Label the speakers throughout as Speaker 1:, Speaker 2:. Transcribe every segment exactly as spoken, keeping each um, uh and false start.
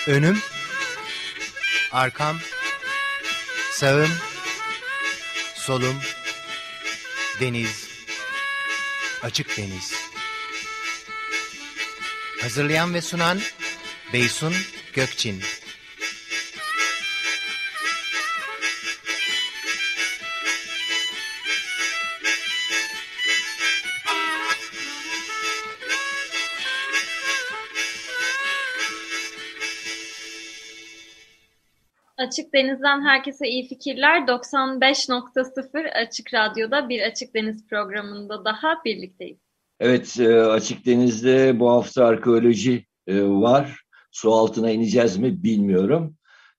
Speaker 1: Önüm, arkam, sağım, solum, deniz, açık deniz. Hazırlayan ve sunan Beysun Gökçin.
Speaker 2: Açık Deniz'den herkese iyi fikirler. doksan beş nokta sıfır Açık Radyo'da bir Açık Deniz programında daha birlikteyiz.
Speaker 3: Evet, Açık Deniz'de bu hafta arkeoloji var. Su altına ineceğiz mi bilmiyorum.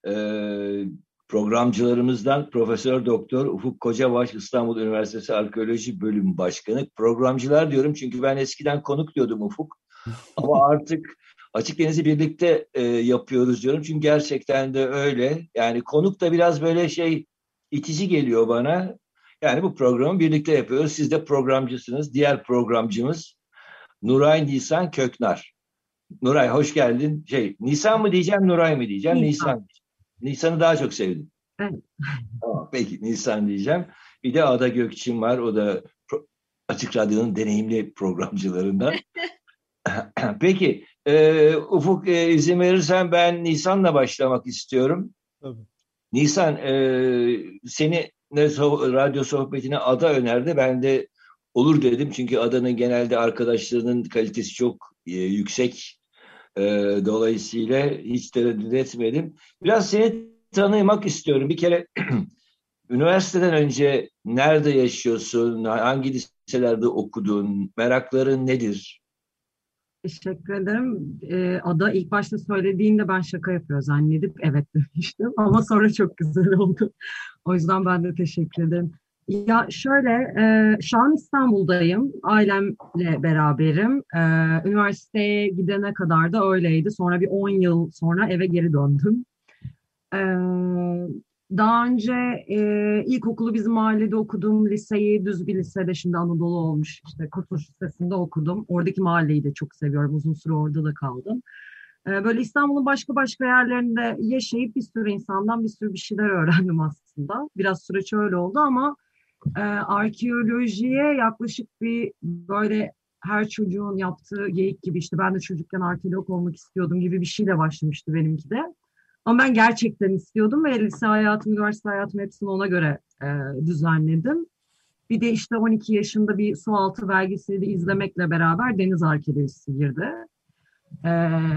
Speaker 3: Programcılarımızdan Profesör Doktor Ufuk Kocabaş, İstanbul Üniversitesi Arkeoloji Bölüm Başkanı. Programcılar diyorum çünkü ben eskiden konuk diyordum Ufuk. Ama artık Açık Deniz'i birlikte e, yapıyoruz diyorum. Çünkü gerçekten de öyle. Yani konuk da biraz böyle şey itici geliyor bana. Yani bu programı birlikte yapıyoruz. Siz de programcısınız. Diğer programcımız Nuray Nisan Köknar. Nuray hoş geldin. Şey, Nisan mı diyeceğim, Nuray mı diyeceğim? Nisan. Nisan. Nisan'ı daha çok sevdim. Evet. Tamam, peki Nisan diyeceğim. Bir de Ada Gökçin var. O da pro- Açık Radyo'nun deneyimli programcılarından. Peki, e, Ufuk e, izin verirsen ben Nisan'la başlamak istiyorum. Tabii. Nisan, e, seni ne so- radyo sohbetine Ada önerdi. Ben de olur dedim. Çünkü Ada'nın genelde arkadaşlarının kalitesi çok e, yüksek. E, dolayısıyla hiç tereddüt etmedim. Biraz seni tanımak istiyorum. Bir kere üniversiteden önce nerede yaşıyorsun? Hangi liselerde okudun? Merakların nedir?
Speaker 4: Teşekkür ederim. Ee, Ada ilk başta söylediğinde ben şaka yapıyor zannedip evet demiştim ama sonra çok güzel oldu. O yüzden ben de teşekkür ederim. Ya şöyle, e, şu an İstanbul'dayım. Ailemle beraberim. E, üniversiteye gidene kadar da öyleydi. Sonra bir on yıl sonra eve geri döndüm. E, Daha önce e, ilkokulu bizim mahallede okudum. Liseyi düz bir lisede, şimdi Anadolu olmuş, işte Kurtuluş Lisesi'nde okudum. Oradaki mahalleyi de çok seviyorum. Uzun süre orada da kaldım. E, böyle İstanbul'un başka başka yerlerinde yaşayıp bir sürü insandan bir sürü bir şeyler öğrendim aslında. Biraz süreç öyle oldu ama e, arkeolojiye yaklaşık bir böyle her çocuğun yaptığı geyik gibi, işte ben de çocukken arkeolog olmak istiyordum gibi bir şeyle başlamıştı benimki de. Ama ben gerçekten istiyordum ve lise hayatım, üniversite hayatım hepsini ona göre e, düzenledim. Bir de işte on iki yaşında bir sualtı belgeseli izlemekle beraber deniz arkeolojisi girdi. E,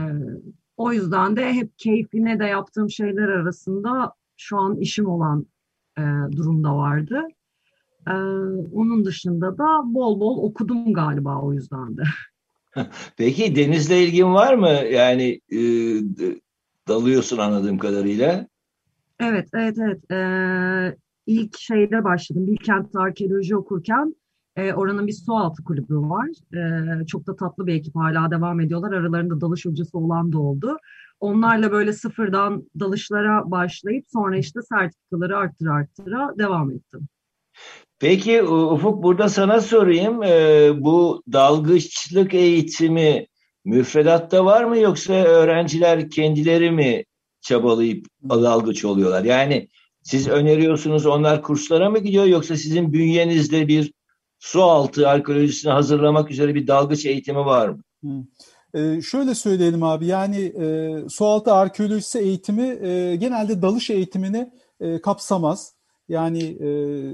Speaker 4: O yüzden de hep keyfine de yaptığım şeyler arasında şu an işim olan e, durumda vardı. E, Onun dışında da bol bol okudum galiba, o yüzden de.
Speaker 3: Peki denizle ilgin var mı? Yani e, dalıyorsun anladığım kadarıyla.
Speaker 4: Evet, evet, evet. Ee, ilk şeyde başladım. Bilkent'te arkeoloji okurken e, oranın bir sualtı kulübü var. Ee, çok da tatlı bir ekip, hala devam ediyorlar. Aralarında dalış hocası olan da oldu. Onlarla böyle sıfırdan dalışlara başlayıp sonra işte sertifikaları arttıra arttıra devam ettim.
Speaker 3: Peki Ufuk, burada sana sorayım. E, bu dalgıçlık eğitimi müfredatta var mı, yoksa öğrenciler kendileri mi çabalayıp dalgıç oluyorlar? Yani siz öneriyorsunuz, onlar kurslara mı gidiyor, yoksa sizin bünyenizde bir su altı arkeolojisini hazırlamak üzere bir dalgıç eğitimi var mı?
Speaker 5: Hı. Ee, şöyle söyleyelim abi, yani e, sualtı arkeolojisi eğitimi e, genelde dalış eğitimini e, kapsamaz. Yani e,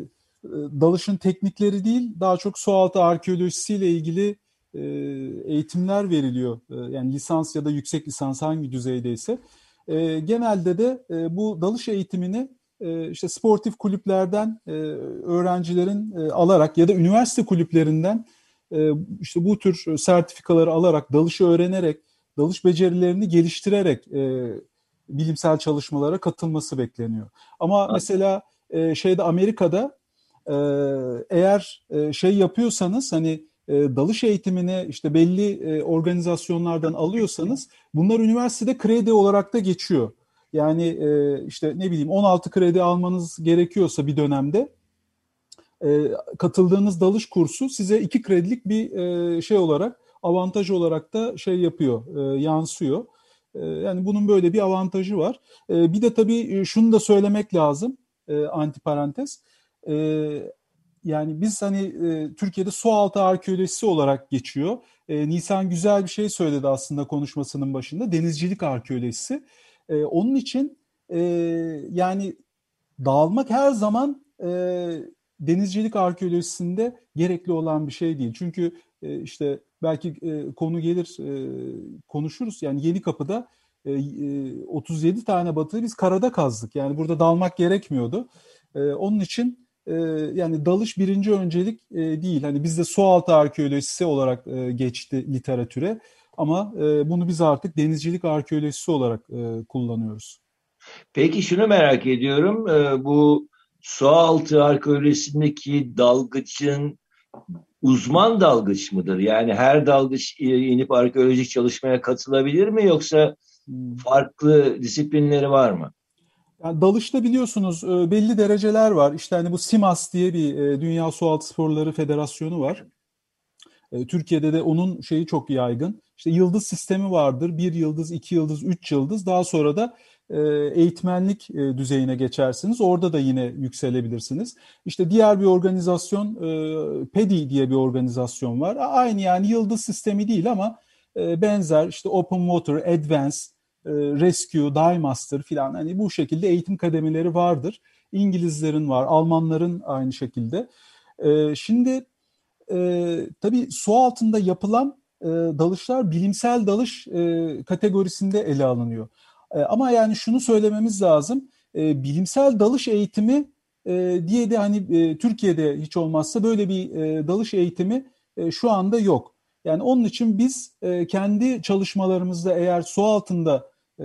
Speaker 5: dalışın teknikleri değil, daha çok sualtı arkeolojisiyle ilgili e, eğitimler veriliyor. E, yani lisans ya da yüksek lisans hangi düzeydeyse. E, genelde de e, bu dalış eğitimini e, işte sportif kulüplerden e, öğrencilerin e, alarak ya da üniversite kulüplerinden işte bu tür sertifikaları alarak, dalışı öğrenerek, dalış becerilerini geliştirerek e, bilimsel çalışmalara katılması bekleniyor. Ama evet. Mesela e, şeyde Amerika'da e, eğer e, şey yapıyorsanız, hani e, dalış eğitimini işte belli e, organizasyonlardan alıyorsanız, bunlar üniversitede kredi olarak da geçiyor. Yani e, işte ne bileyim on altı kredi almanız gerekiyorsa bir dönemde, E, katıldığınız dalış kursu size iki kredilik bir e, şey olarak, avantaj olarak da şey yapıyor, e, yansıyor. E, yani bunun böyle bir avantajı var. E, bir de tabii şunu da söylemek lazım, e, antiparantez. E, yani biz hani e, Türkiye'de sualtı arkeolojisi olarak geçiyor. E, Nisan güzel bir şey söyledi aslında konuşmasının başında. Denizcilik arkeolojisi. E, onun için e, yani dağılmak her zaman e, denizcilik arkeolojisinde gerekli olan bir şey değil. Çünkü e, işte belki e, konu gelir e, konuşuruz. Yani Yenikapı'da e, e, otuz yedi tane batığı biz karada kazdık. Yani burada dalmak gerekmiyordu. E, onun için e, yani dalış birinci öncelik e, değil. Hani bizde sualtı arkeolojisi olarak e, geçti literatüre. Ama e, bunu biz artık denizcilik arkeolojisi olarak e, kullanıyoruz.
Speaker 3: Peki şunu merak ediyorum. Ee, bu sualtı arkeolojisindeki dalgıçın uzman dalgıç mıdır? Yani her dalgıç inip arkeolojik çalışmaya katılabilir mi, yoksa farklı disiplinleri var mı?
Speaker 5: Yani dalışta biliyorsunuz e, belli dereceler var. İşte hani bu SIMAS diye bir e, Dünya Sualtı Sporları Federasyonu var. E, Türkiye'de de onun şeyi çok yaygın. İşte yıldız sistemi vardır. Bir yıldız, iki yıldız, üç yıldız. Daha sonra da e, eğitmenlik e, düzeyine geçersiniz. Orada da yine yükselebilirsiniz. İşte diğer bir organizasyon, e, PEDI diye bir organizasyon var. Aynı yani yıldız sistemi değil ama e, benzer işte Open Water, Advance, e, Rescue, Dive Master filan. Hani bu şekilde eğitim kademeleri vardır. İngilizlerin var, Almanların aynı şekilde. E, şimdi e, tabii su altında yapılan e, dalışlar bilimsel dalış e, kategorisinde ele alınıyor. E, ama yani şunu söylememiz lazım. E, bilimsel dalış eğitimi e, diye de hani e, Türkiye'de hiç olmazsa böyle bir e, dalış eğitimi e, şu anda yok. Yani onun için biz e, kendi çalışmalarımızda eğer su altında e,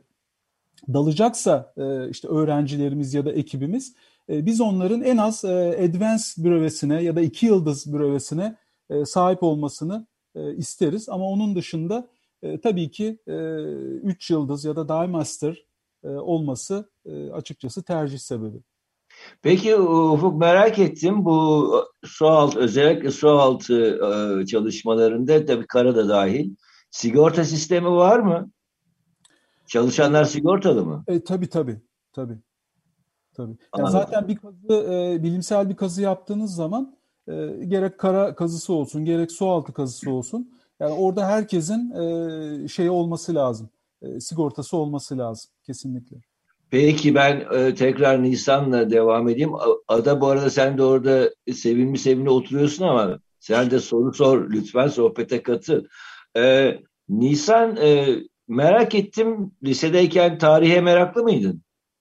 Speaker 5: dalacaksa e, işte öğrencilerimiz ya da ekibimiz e, biz onların en az e, advanced bürövesine ya da iki yıldız bürövesine e, sahip olmasını e, isteriz. Ama onun dışında e, tabii ki e, üç yıldız ya da Dive Master e, olması e, açıkçası tercih sebebi.
Speaker 3: Peki Ufuk, merak ettim, bu sualtı, özellikle sualtı e, çalışmalarında, tabii kara da dahil, sigorta sistemi var mı? Çalışanlar sigortalı mı?
Speaker 5: E, tabii tabii tabii. Tabii. Ya
Speaker 3: Anladım.
Speaker 5: zaten bir kazı, e, bilimsel bir kazı yaptığınız zaman e, gerek kara kazısı olsun, gerek su altı kazısı olsun. Yani orada herkesin e, şey olması lazım, e, sigortası olması lazım kesinlikle.
Speaker 3: Peki ben e, tekrar Nisan'la devam edeyim. A- Ada, bu arada sen de orada sevimli sevimli oturuyorsun ama sen de soru sor lütfen, sohbete katıl. E, Nisan, e, merak ettim, lisedeyken tarihe meraklı mıydın?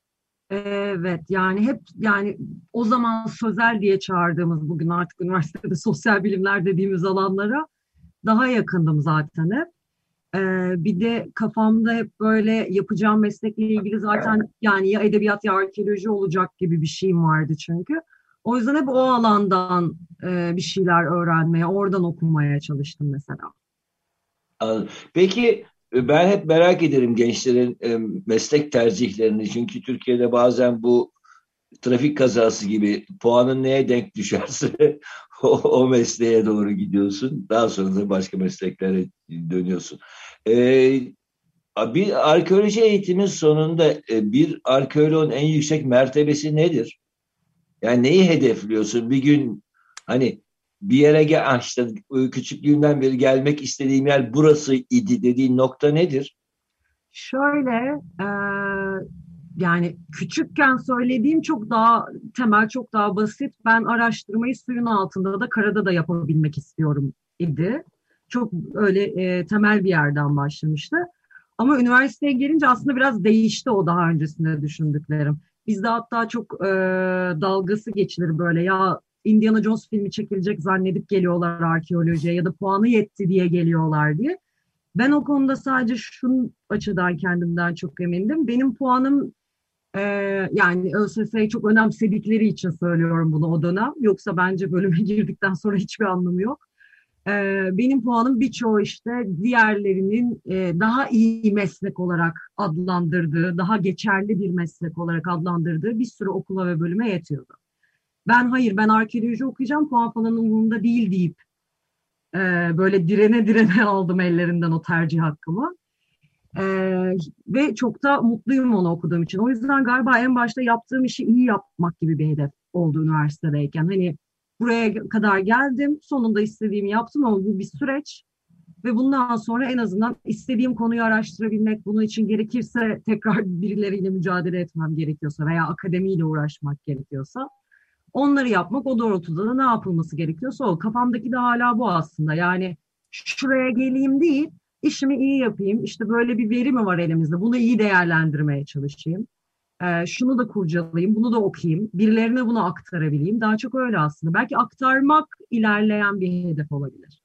Speaker 4: Evet, yani hep yani o zaman sözel diye çağırdığımız, bugün artık üniversitede sosyal bilimler dediğimiz alanlara daha yakındım zaten hep. Ee, bir de kafamda hep böyle yapacağım meslekle ilgili zaten yani ya edebiyat ya arkeoloji olacak gibi bir şeyim vardı çünkü. O yüzden hep o alandan e, bir şeyler öğrenmeye, oradan okumaya çalıştım mesela.
Speaker 3: Anladım. Peki e, ben hep merak ederim gençlerin e, meslek tercihlerini. Çünkü Türkiye'de bazen bu trafik kazası gibi puanın neye denk düşerse o, o mesleğe doğru gidiyorsun. Daha sonra da başka mesleklere dönüyorsun. Ee, bir arkeoloji eğitimin sonunda e, bir arkeoloğun en yüksek mertebesi nedir? Yani neyi hedefliyorsun? Bir gün hani bir yere gel, ah işte küçüklüğümden beri gelmek istediğim yer burası idi dediğin nokta nedir?
Speaker 4: Şöyle, e, yani küçükken söylediğim çok daha temel, çok daha basit. Ben araştırmayı suyun altında da karada da yapabilmek istiyorum idi. Çok öyle e, temel bir yerden başlamıştı. Ama üniversiteye gelince aslında biraz değişti o daha öncesinde düşündüklerim. Bizde hatta çok e, dalgası geçilir böyle ya, Indiana Jones filmi çekilecek zannedip geliyorlar arkeolojiye ya da puanı yetti diye geliyorlar diye. Ben o konuda sadece şu açıdan kendimden çok emindim. Benim puanım e, yani ÖSS'yi çok önemsedikleri için söylüyorum bunu o dönem. Yoksa bence bölüme girdikten sonra hiçbir anlamı yok. E, benim puanım birçoğu işte diğerlerinin e, daha iyi meslek olarak adlandırdığı, daha geçerli bir meslek olarak adlandırdığı bir sürü okula ve bölüme yetiyordu. Ben hayır, ben arkeoloji okuyacağım, puan falan umurumda değil deyip e, böyle direne direne aldım ellerinden o tercih hakkımı. Ee, ve çok da mutluyum onu okuduğum için. O yüzden galiba en başta yaptığım işi iyi yapmak gibi bir hedef oldu üniversitedeyken. Hani buraya kadar geldim, sonunda istediğimi yaptım ama bu bir süreç. Ve bundan sonra en azından istediğim konuyu araştırabilmek, bunun için gerekirse tekrar birileriyle mücadele etmem gerekiyorsa veya akademiyle uğraşmak gerekiyorsa onları yapmak, o doğrultuda da ne yapılması gerekiyorsa o. Kafamdaki de hala bu aslında. Yani şuraya geleyim değil, işimi iyi yapayım. İşte böyle bir veri mi var elimizde? Bunu iyi değerlendirmeye çalışayım. Ee, şunu da kurcalayayım, bunu da okuyayım. Birilerine bunu aktarabileyim. Daha çok öyle aslında. Belki aktarmak ilerleyen bir hedef olabilir.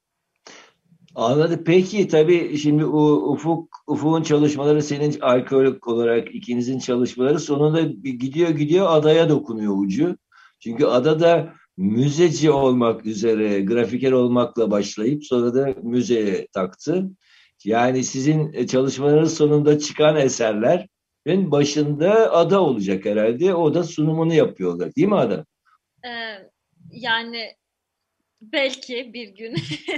Speaker 3: Anladım. Peki tabii şimdi o Ufuk Ufuk'un çalışmaları, senin arkeolog olarak ikinizin çalışmaları sonunda gidiyor gidiyor adaya dokunuyor ucu. Çünkü adada müzeci olmak üzere grafiker olmakla başlayıp sonra da müzeye taktı. Yani sizin çalışmalarınız sonunda çıkan eserlerin başında ada olacak herhalde. O da sunumunu yapıyorlar. Değil mi ada?
Speaker 2: Ee, yani belki bir gün.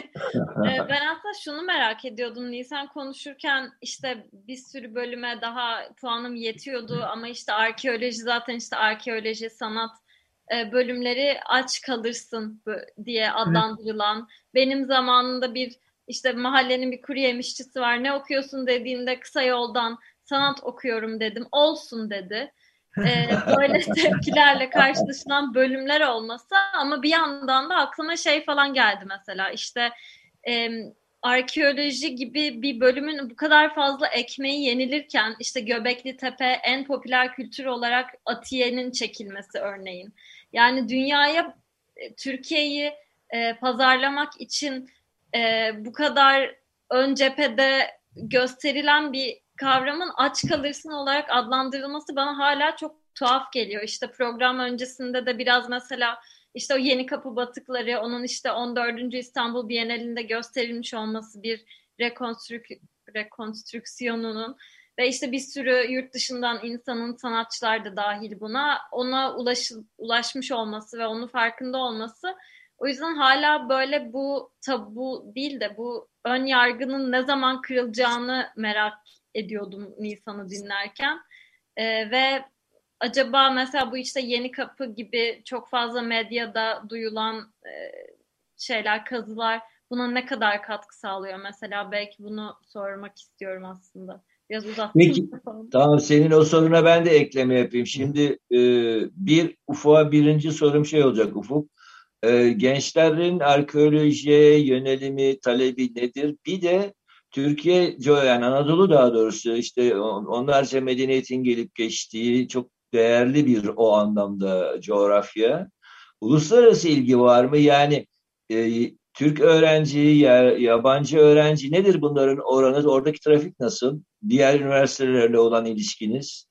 Speaker 2: Ee, ben aslında şunu merak ediyordum. Nisan konuşurken işte bir sürü bölüme daha puanım yetiyordu ama işte arkeoloji, zaten işte arkeoloji, sanat e, bölümleri aç kalırsın diye adlandırılan. Benim zamanında bir işte mahallenin bir kuru yemişçisi var. Ne okuyorsun dediğimde kısa yoldan sanat okuyorum dedim. Olsun dedi. Ee, böyle tepkilerle karşılaşılan bölümler olması, ama bir yandan da aklıma şey falan geldi mesela işte e, arkeoloji gibi bir bölümün bu kadar fazla ekmeği yenilirken işte Göbekli Tepe en popüler kültür olarak Atiye'nin çekilmesi örneğin. Yani dünyaya Türkiye'yi e, pazarlamak için e, bu kadar ön cephede gösterilen bir kavramın aç kalırsın olarak adlandırılması bana hala çok tuhaf geliyor. İşte program öncesinde de biraz mesela işte o Yenikapı batıkları, onun işte on dördüncü İstanbul Bienalinde gösterilmiş olması bir rekonstrük rekonstrüksiyonunun ve işte bir sürü yurt dışından insanın, sanatçılar da dahil buna, ona ulaş, ulaşmış olması ve onun farkında olması. O yüzden hala böyle bu tabu değil de bu ön yargının ne zaman kırılacağını merak ediyordum Nisan'ı dinlerken. Ee, ve acaba mesela bu işte Yenikapı gibi çok fazla medyada duyulan e, şeyler, kazılar buna ne kadar katkı sağlıyor mesela? Belki bunu sormak istiyorum aslında. Biraz uzattım.
Speaker 3: Peki, tamam, senin o soruna ben de ekleme yapayım. Şimdi e, bir Ufuk'a birinci sorum şey olacak Ufuk. E, gençlerin arkeolojiye yönelimi, talebi nedir? Bir de Türkiye, yani Anadolu daha doğrusu işte onlarca medeniyetin gelip geçtiği çok değerli bir o anlamda coğrafya. Uluslararası ilgi var mı? Yani e, Türk öğrenci, yabancı öğrenci nedir bunların oranı? Oradaki trafik nasıl? Diğer üniversitelerle olan ilişkiniz?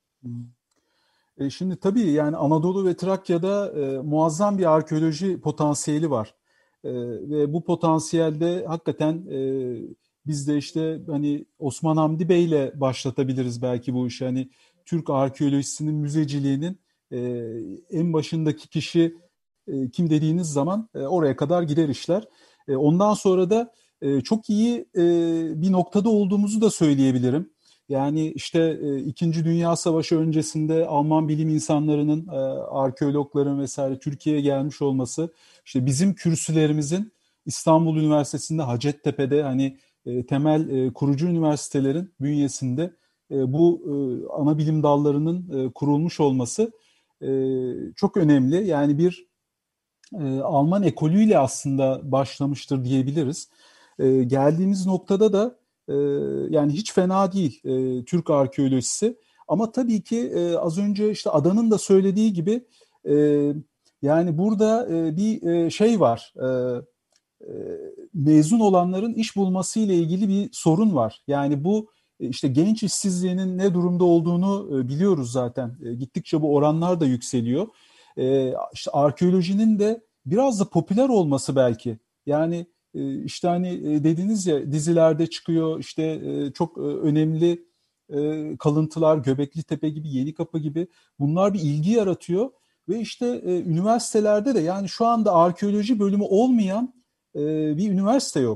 Speaker 5: E şimdi tabii yani Anadolu ve Trakya'da e, muazzam bir arkeoloji potansiyeli var. E, ve bu potansiyelde hakikaten e, biz de işte hani Osman Hamdi Bey'le başlatabiliriz belki bu işi. Hani Türk arkeolojisinin müzeciliğinin e, en başındaki kişi e, kim dediğiniz zaman e, oraya kadar gider işler. E, ondan sonra da e, çok iyi e, bir noktada olduğumuzu da söyleyebilirim. Yani işte e, İkinci Dünya Savaşı öncesinde Alman bilim insanlarının, e, arkeologların vesaire Türkiye'ye gelmiş olması, işte bizim kürsülerimizin İstanbul Üniversitesi'nde Hacettepe'de hani e, temel e, kurucu üniversitelerin bünyesinde e, bu e, ana bilim dallarının e, kurulmuş olması e, çok önemli. Yani bir e, Alman ekolüyle aslında başlamıştır diyebiliriz. E, geldiğimiz noktada da e, yani hiç fena değil e, Türk arkeolojisi. Ama tabii ki e, az önce işte Adan'ın da söylediği gibi e, yani burada e, bir e, şey var. E, e, mezun olanların iş bulması ile ilgili bir sorun var. Yani bu e, işte genç işsizliğinin ne durumda olduğunu e, biliyoruz zaten. E, gittikçe bu oranlar da yükseliyor. E, işte arkeolojinin de biraz da popüler olması belki. Yani e, işte hani e, dediniz ya dizilerde çıkıyor işte e, çok e, önemli e, kalıntılar, Göbekli Tepe gibi, Yenikapı gibi, bunlar bir ilgi yaratıyor ve işte e, üniversitelerde de yani şu anda arkeoloji bölümü olmayan e, bir üniversite yok.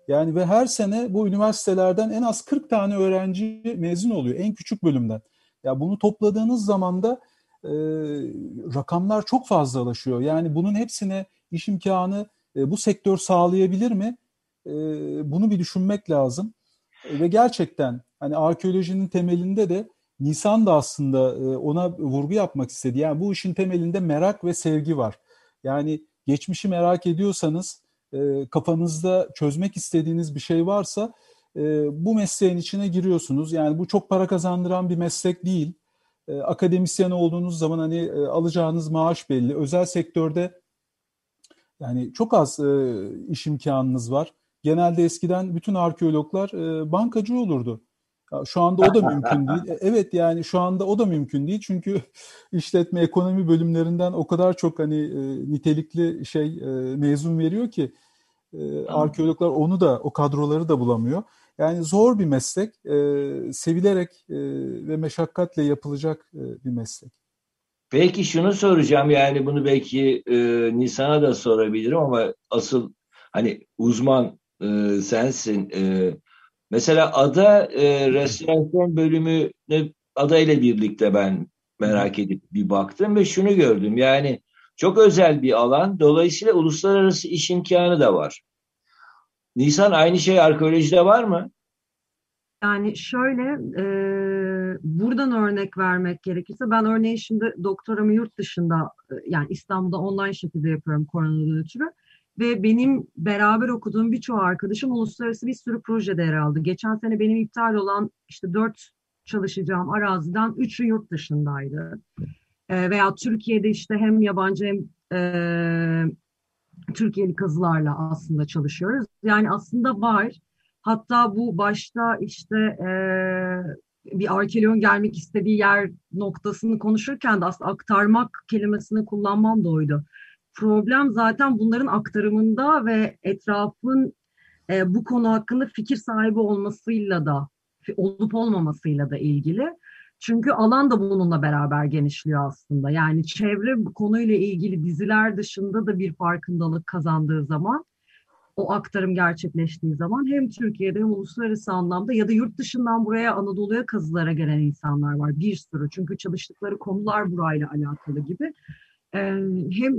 Speaker 5: Yani ve her sene bu üniversitelerden en az kırk tane öğrenci mezun oluyor en küçük bölümden. Ya bunu topladığınız zaman da e, rakamlar çok fazlalaşıyor. Yani bunun hepsine iş imkanı e, bu sektör sağlayabilir mi? E, bunu bir düşünmek lazım. E, ve gerçekten hani arkeolojinin temelinde de Nisan da aslında e, ona vurgu yapmak istedi. Yani bu işin temelinde merak ve sevgi var. Yani geçmişi merak ediyorsanız, e, kafanızda çözmek istediğiniz bir şey varsa e, bu mesleğin içine giriyorsunuz. Yani bu çok para kazandıran bir meslek değil. E, akademisyen olduğunuz zaman hani e, alacağınız maaş belli. Özel sektörde yani çok az e, iş imkanınız var. Genelde eskiden bütün arkeologlar e, bankacı olurdu. Ya şu anda o da mümkün değil. E, Evet yani şu anda o da mümkün değil. Çünkü işletme ekonomi bölümlerinden o kadar çok hani e, nitelikli şey e, mezun veriyor ki e, arkeologlar onu da o kadroları da bulamıyor. Yani zor bir meslek, e, sevilerek e, ve meşakkatle yapılacak e, bir meslek.
Speaker 3: Peki şunu soracağım, yani bunu belki e, Nisan'a da sorabilirim ama asıl hani uzman e, sensin. E, mesela ada e, restorasyon bölümüne ada ile birlikte ben merak edip bir baktım ve şunu gördüm. Yani çok özel bir alan, dolayısıyla uluslararası iş imkanı da var. Nisan, aynı şey arkeolojide var mı?
Speaker 4: Yani şöyle, e, buradan örnek vermek gerekirse ben örneğin şimdi doktoramı yurt dışında e, yani İstanbul'da online şekilde yapıyorum koronadan ötürü ve benim beraber okuduğum birçok arkadaşım uluslararası bir sürü projede yer aldı. Geçen sene benim iptal olan işte dört çalışacağım araziden üçü yurt dışındaydı. E, veya Türkiye'de işte hem yabancı hem e, Türkiye'li kazılarla aslında çalışıyoruz. Yani aslında var. Hatta bu başta işte eee, bir arkeoloğun gelmek istediği yer noktasını konuşurken de aslında aktarmak kelimesini kullanmam da oydu. Problem zaten bunların aktarımında ve etrafın e, bu konu hakkında fikir sahibi olmasıyla da olup olmamasıyla da ilgili. Çünkü alan da bununla beraber genişliyor aslında. Yani çevre konuyla ilgili diziler dışında da bir farkındalık kazandığı zaman, o aktarım gerçekleştiği zaman hem Türkiye'de hem uluslararası anlamda ya da yurt dışından buraya Anadolu'ya kazılara gelen insanlar var bir sürü. Çünkü çalıştıkları konular burayla alakalı gibi. Ee, hem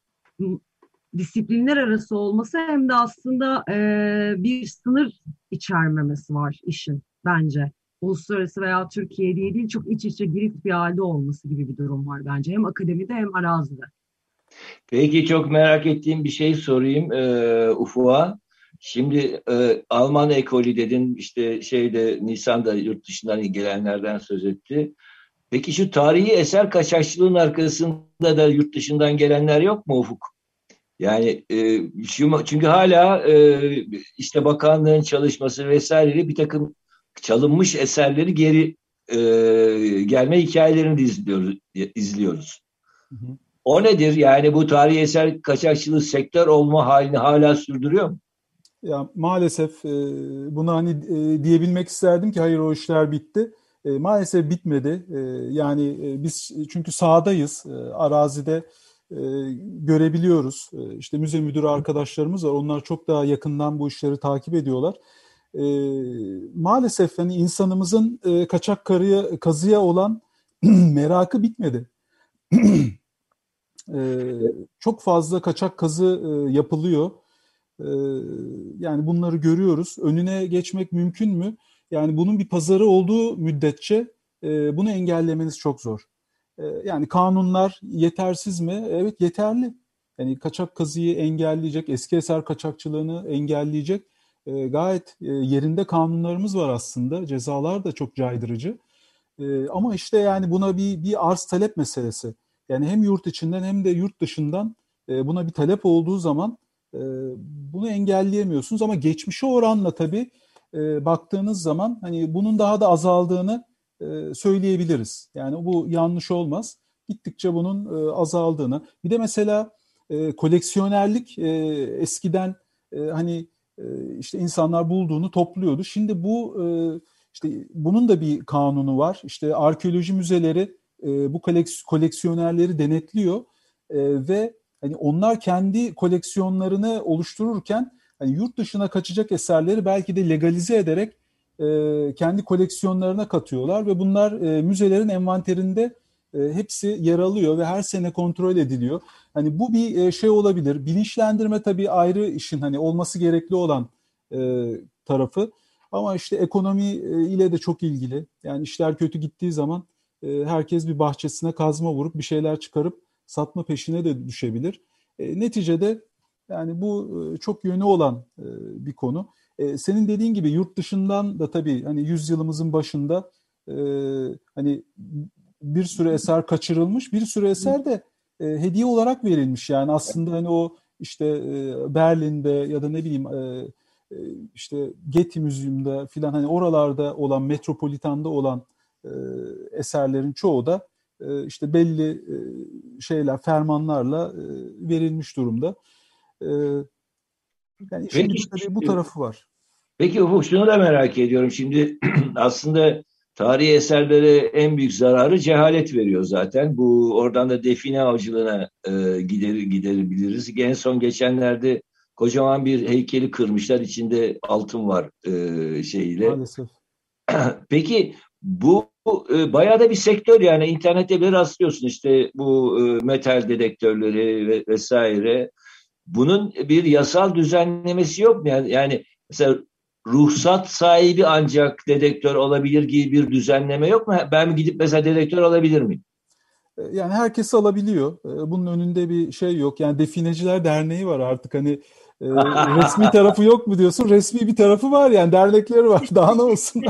Speaker 4: disiplinler arası olması hem de aslında e, bir sınır içermemesi var işin bence. Uluslararası veya Türkiye diye değil, çok iç içe girip bir halde olması gibi bir durum var bence. Hem akademide hem arazide.
Speaker 3: Peki, çok merak ettiğim bir şey sorayım e, Ufuk'a. Şimdi e, Alman ekolü dedin, işte şeyde Nisan'da yurt dışından gelenlerden söz etti. Peki şu tarihi eser kaçakçılığın arkasında da yurt dışından gelenler yok mu Ufuk? Yani e, şu, çünkü hala e, işte bakanlığın çalışması vesaireyle bir takım çalınmış eserleri geri e, gelme hikayelerini de izliyoruz. izliyoruz.
Speaker 5: Hı hı.
Speaker 3: O nedir? Yani bu tarihi eser kaçakçılığı sektör olma halini hala sürdürüyor mu?
Speaker 5: Ya maalesef e, bunu hani e, diyebilmek isterdim ki hayır o işler bitti. E, maalesef bitmedi. E, yani e, biz çünkü sahadayız, e, arazide e, görebiliyoruz. E, işte müze müdürü arkadaşlarımız var. Onlar çok daha yakından bu işleri takip ediyorlar. E, maalesef hani insanımızın e, kaçak karıya, kazıya olan merakı bitmedi. e, çok fazla kaçak kazı e, yapılıyor. Yani bunları görüyoruz. Önüne geçmek mümkün mü? Yani bunun bir pazarı olduğu müddetçe e, bunu engellemeniz çok zor. E, yani kanunlar yetersiz mi? Evet, yeterli. Yani kaçak kazıyı engelleyecek, eski eser kaçakçılığını engelleyecek e, gayet e, yerinde kanunlarımız var aslında. Cezalar da çok caydırıcı. E, ama işte yani buna bir bir arz talep meselesi. Yani hem yurt içinden hem de yurt dışından e, buna bir talep olduğu zaman e, bunu engelleyemiyorsunuz. Ama geçmişe oranla tabii e, baktığınız zaman hani bunun daha da azaldığını e, söyleyebiliriz. Yani bu yanlış olmaz. Gittikçe bunun e, azaldığını. Bir de mesela e, koleksiyonerlik e, eskiden e, hani e, işte insanlar bulduğunu topluyordu. Şimdi bu e, işte bunun da bir kanunu var. İşte arkeoloji müzeleri e, bu koleks- koleksiyonerleri denetliyor e, ve hani onlar kendi koleksiyonlarını oluştururken hani yurt dışına kaçacak eserleri belki de legalize ederek e, kendi koleksiyonlarına katıyorlar ve bunlar e, müzelerin envanterinde e, hepsi yer alıyor ve her sene kontrol ediliyor. Hani bu bir e, şey olabilir. Bilinçlendirme tabii ayrı işin hani olması gerekli olan e, tarafı. Ama işte ekonomi e, ile de çok ilgili. Yani işler kötü gittiği zaman e, herkes bir bahçesine kazma vurup bir şeyler çıkarıp satma peşine de düşebilir. E, neticede yani bu e, çok yönü olan e, bir konu. E, senin dediğin gibi yurt dışından da tabii hani yüzyılımızın başında e, hani bir sürü eser kaçırılmış, bir sürü eser de e, hediye olarak verilmiş. Yani aslında hani o işte e, Berlin'de ya da ne bileyim e, e, işte Getty Müzesi'nde filan hani oralarda olan, Metropolitan'da olan e, eserlerin çoğu da e, işte belli e, şeyler, fermanlarla e, verilmiş durumda. E, yani işin
Speaker 3: Peki,
Speaker 5: bir de tabii bu tarafı var.
Speaker 3: peki Ufuk, şunu da merak ediyorum. Şimdi aslında tarihi eserlere en büyük zararı cehalet veriyor zaten. Bu oradan da define avcılığına e, gider, giderebiliriz. En son geçenlerde kocaman bir heykeli kırmışlar. İçinde altın var e, şeyle.
Speaker 5: Maalesef.
Speaker 3: Peki bu e, bayağı da bir sektör, yani internette bile rastlıyorsun işte bu e, metal dedektörleri ve, vesaire. Bunun bir yasal düzenlemesi yok mu? Yani, yani mesela ruhsat sahibi ancak dedektör olabilir gibi bir düzenleme yok mu? Ben gidip mesela dedektör alabilir miyim?
Speaker 5: Yani herkes alabiliyor. Bunun önünde bir şey yok. Yani Defineciler Derneği var artık hani e, resmi tarafı yok mu diyorsun. Resmi bir tarafı var yani dernekleri var. Daha ne olsun.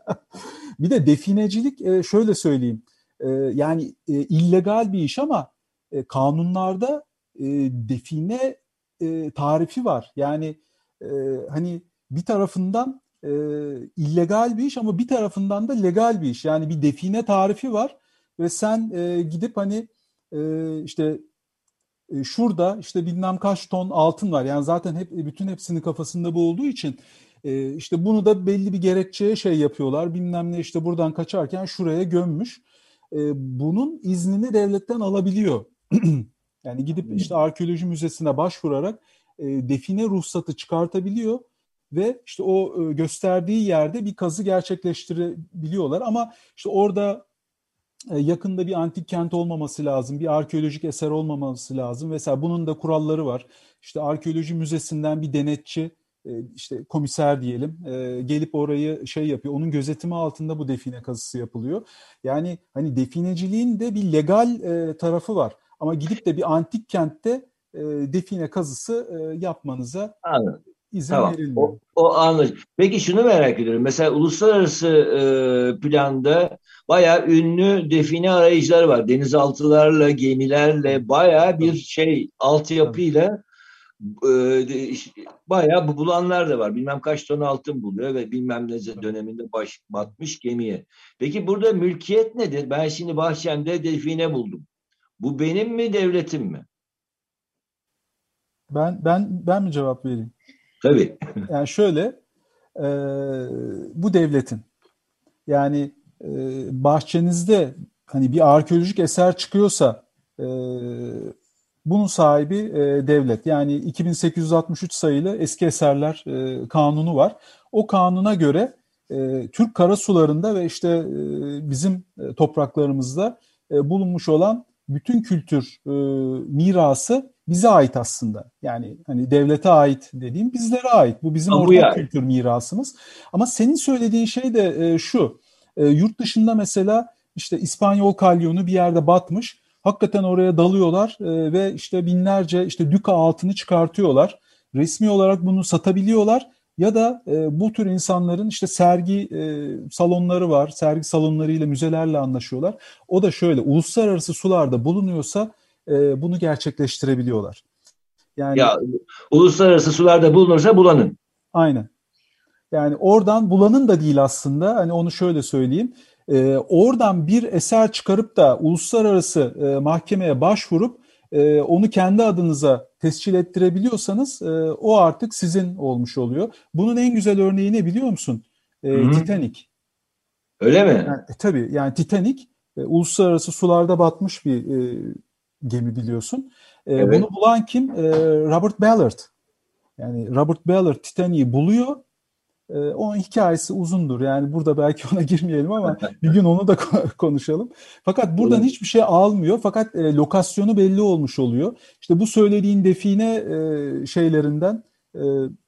Speaker 5: Bir de definecilik e, şöyle söyleyeyim. E, yani e, illegal bir iş ama e, kanunlarda e, define e, tarifi var. Yani e, hani bir tarafından e, illegal bir iş ama bir tarafından da legal bir iş. Yani bir define tarifi var ve sen e, gidip hani e, işte e, şurada işte bilmem kaç ton altın var. Yani zaten hep bütün hepsinin kafasında bu olduğu için e, işte bunu da belli bir gerekçeye şey yapıyorlar. Bilmem ne işte buradan kaçarken şuraya gömmüş. E, bunun iznini devletten alabiliyor. Yani gidip işte arkeoloji müzesine başvurarak e, define ruhsatı çıkartabiliyor ve işte o e, gösterdiği yerde bir kazı gerçekleştirebiliyorlar. Ama işte orada yakında bir antik kent olmaması lazım, bir arkeolojik eser olmaması lazım. Mesela bunun da kuralları var. İşte arkeoloji müzesinden bir denetçi, işte komiser diyelim, gelip orayı şey yapıyor. Onun gözetimi altında bu define kazısı yapılıyor. Yani hani defineciliğin de bir legal tarafı var. Ama gidip de bir antik kentte define kazısı yapmanıza
Speaker 3: Anladım.
Speaker 5: izin
Speaker 3: Tamam.
Speaker 5: verilmiyor.
Speaker 3: O, o anlaşıldı. Peki şunu merak ediyorum. Mesela uluslararası e, planda bayağı ünlü define arayıcıları var. Denizaltılarla, gemilerle bayağı bir şey altyapıyla e, de- bayağı bu bulanlar da var. Bilmem kaç ton altın buluyor ve bilmem ne döneminde baş batmış gemiye. Peki burada mülkiyet nedir? Ben şimdi bahçemde define buldum. Bu benim mi, devletim mi?
Speaker 5: Ben ben ben mi cevap vereyim?
Speaker 3: Tabii.
Speaker 5: Yani şöyle, e, bu devletin. Yani e, bahçenizde hani bir arkeolojik eser çıkıyorsa e, bunun sahibi e, devlet. Yani iki bin sekiz yüz altmış üç sayılı eski eserler e, kanunu var. O kanuna göre e, Türk karasularında ve işte e, bizim e, topraklarımızda e, bulunmuş olan bütün kültür e, mirası bize ait aslında. Yani hani devlete ait dediğim bizlere ait. Bu bizim
Speaker 3: Kamuya
Speaker 5: ortak
Speaker 3: ait.
Speaker 5: kültür mirasımız. Ama senin söylediğin şey de e, şu. E, yurt dışında mesela işte İspanyol kalyonu bir yerde batmış. Hakikaten oraya dalıyorlar e, ve işte binlerce işte düka altını çıkartıyorlar. Resmi olarak bunu satabiliyorlar ya da e, bu tür insanların işte sergi e, salonları var. Sergi salonlarıyla, müzelerle anlaşıyorlar. O da şöyle, uluslararası sularda bulunuyorsa e, bunu gerçekleştirebiliyorlar. Yani
Speaker 3: Ya uluslararası sularda bulunursa bulanın.
Speaker 5: aynen. Yani oradan bulanın da değil aslında. Hani onu şöyle söyleyeyim. Ee, oradan bir eser çıkarıp da uluslararası e, mahkemeye başvurup e, onu kendi adınıza tescil ettirebiliyorsanız e, o artık sizin olmuş oluyor. Bunun en güzel örneği ne biliyor musun?
Speaker 3: Hı
Speaker 5: E,
Speaker 3: hı.
Speaker 5: Titanic.
Speaker 3: Öyle mi?
Speaker 5: Yani, e, tabii yani Titanic e, uluslararası sularda batmış bir e, gemi biliyorsun. E, bunu
Speaker 3: Evet.
Speaker 5: bulan kim? E, Robert Ballard. Yani Robert Ballard Titanic'i buluyor. E, onun hikayesi uzundur. Yani burada belki ona girmeyelim ama bir gün onu da konuşalım. Fakat buradan hiçbir şey almıyor. Fakat e, lokasyonu belli olmuş oluyor. İşte bu söylediğin define e, şeylerinden, e,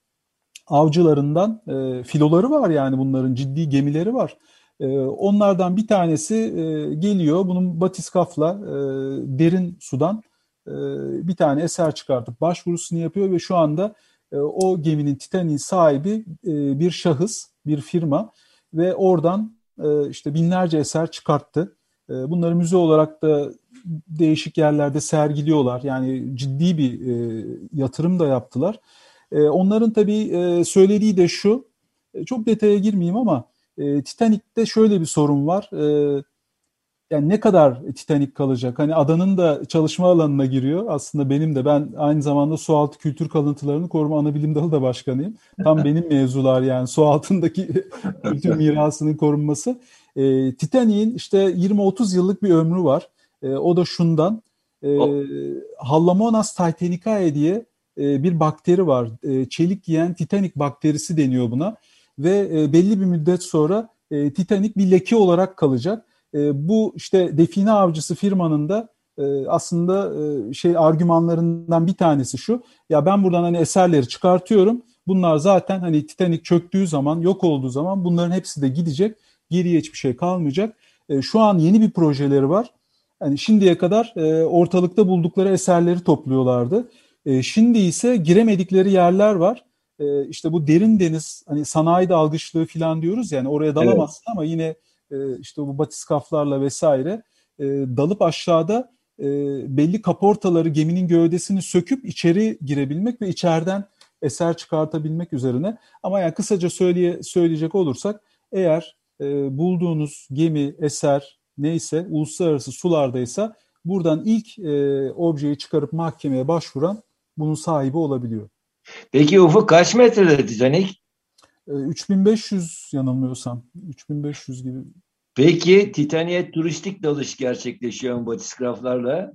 Speaker 5: avcılarından e, filoları var, yani bunların ciddi gemileri var. E, onlardan bir tanesi e, geliyor. Bunun batiskafla e, derin sudan e, bir tane eser çıkartıp başvurusunu yapıyor ve şu anda e, o geminin, Titanic'in sahibi e, bir şahıs, bir firma ve oradan e, işte binlerce eser çıkarttı. E, bunları müze olarak da değişik yerlerde sergiliyorlar. Yani ciddi bir e, yatırım da yaptılar. E, onların tabii e, söylediği de şu, e, çok detaya girmeyeyim ama e, Titanic'te şöyle bir sorun var. E, yani ne kadar Titanic kalacak? Hani adanın da çalışma alanına giriyor. Aslında benim de, ben aynı zamanda sualtı kültür kalıntılarını koruma anabilim dalı da başkanıyım. Tam benim mevzular yani, su altındaki kültür mirasının korunması. E, Titanic'in işte yirmi otuz yıllık bir ömrü var. E, o da şundan. E, Hallamonas titanicae diye e, bir bakteri var. E, çelik yiyen Titanic bakterisi deniyor buna. Ve e, belli bir müddet sonra e, Titanic bir leke olarak kalacak. E, bu işte define avcısı firmanın da e, aslında e, şey argümanlarından bir tanesi şu. Ya ben buradan hani eserleri çıkartıyorum. Bunlar zaten hani Titanic çöktüğü zaman, yok olduğu zaman bunların hepsi de gidecek. Geriye hiçbir şey kalmayacak. E, şu an yeni bir projeleri var. Yani şimdiye kadar e, ortalıkta buldukları eserleri topluyorlardı. E, şimdi ise giremedikleri yerler var. E, işte bu derin deniz, hani sanayi dalgıçlığı falan diyoruz yani, oraya dalamazsın evet. Ama yine e, işte bu batiskaflarla vesaire e, dalıp aşağıda e, belli kaportaları, geminin gövdesini söküp içeri girebilmek ve içeriden eser çıkartabilmek üzerine. Ama yani kısaca söyleye, söyleyecek olursak, eğer e, bulduğunuz gemi, eser neyse uluslararası sulardaysa buradan ilk e, objeyi çıkarıp mahkemeye başvuran bunun sahibi olabiliyor.
Speaker 3: Peki Ufuk, kaç metrede Titanic?
Speaker 5: E, üç bin beş yüz yanılmıyorsam. üç bin beş yüz gibi.
Speaker 3: Peki Titanic'e turistik dalış gerçekleşiyor mu batiskraflarla?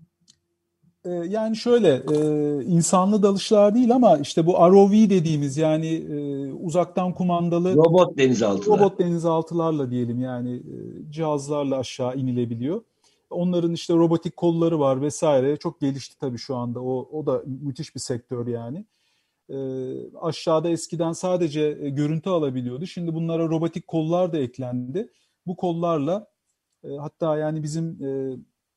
Speaker 5: E, yani şöyle e, insanlı dalışlar değil ama işte bu R O V dediğimiz, yani e, uzaktan kumandalı
Speaker 3: robot denizaltılar.
Speaker 5: Robot denizaltılarla diyelim, yani e, cihazlarla aşağı inilebiliyor. Onların işte robotik kolları var vesaire. Çok gelişti tabii şu anda. O, o da müthiş bir sektör yani. E, aşağıda eskiden sadece e, görüntü alabiliyordu. Şimdi bunlara robotik kollar da eklendi. Bu kollarla e, hatta yani bizim e,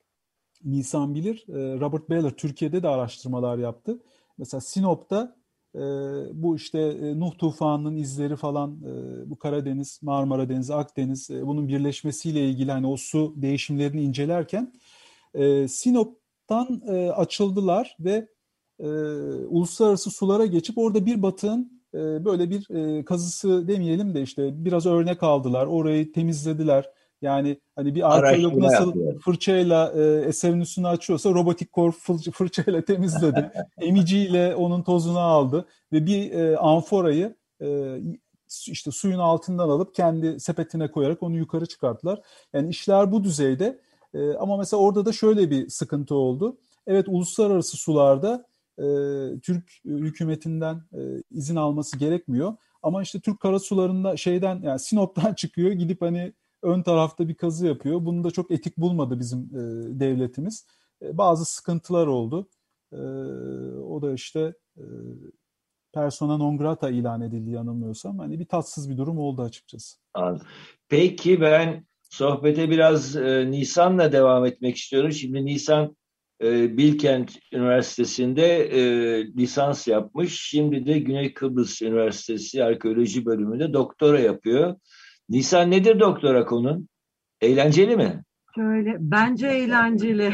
Speaker 5: Nisan bilir, e, Robert Ballard Türkiye'de de araştırmalar yaptı. Mesela Sinop'ta e, bu işte e, Nuh tufanının izleri falan, e, bu Karadeniz, Marmara Denizi, Akdeniz e, bunun birleşmesiyle ilgili hani o su değişimlerini incelerken e, Sinop'tan e, açıldılar ve e, uluslararası sulara geçip orada bir batığın e, böyle bir e, kazısı demeyelim de işte biraz örnek aldılar, orayı temizlediler. Yani hani bir arkeolog nasıl yapıyor, fırçayla e, eserin üstünü açıyorsa, robotik kor fırçayla temizledi. Emiciyle onun tozunu aldı ve bir e, amforayı e, işte suyun altından alıp kendi sepetine koyarak onu yukarı çıkarttılar. Yani işler bu düzeyde. E, ama mesela orada da şöyle bir sıkıntı oldu. Evet, uluslararası sularda e, Türk hükümetinden e, izin alması gerekmiyor. Ama işte Türk karasularında şeyden, yani Sinop'tan çıkıyor, gidip hani ön tarafta bir kazı yapıyor. Bunu da çok etik bulmadı bizim e, devletimiz. E, bazı sıkıntılar oldu. E, o da işte e, persona non grata ilan edildi yanılmıyorsam. Hani bir tatsız bir durum oldu açıkçası.
Speaker 3: Peki ben sohbete biraz e, Nisan'la devam etmek istiyorum. Şimdi Nisan e, Bilkent Üniversitesi'nde e, lisans yapmış. Şimdi de Güney Kıbrıs Üniversitesi Arkeoloji bölümünde doktora yapıyor. Nisan, nedir doktora konun? Eğlenceli mi?
Speaker 4: Şöyle, bence eğlenceli.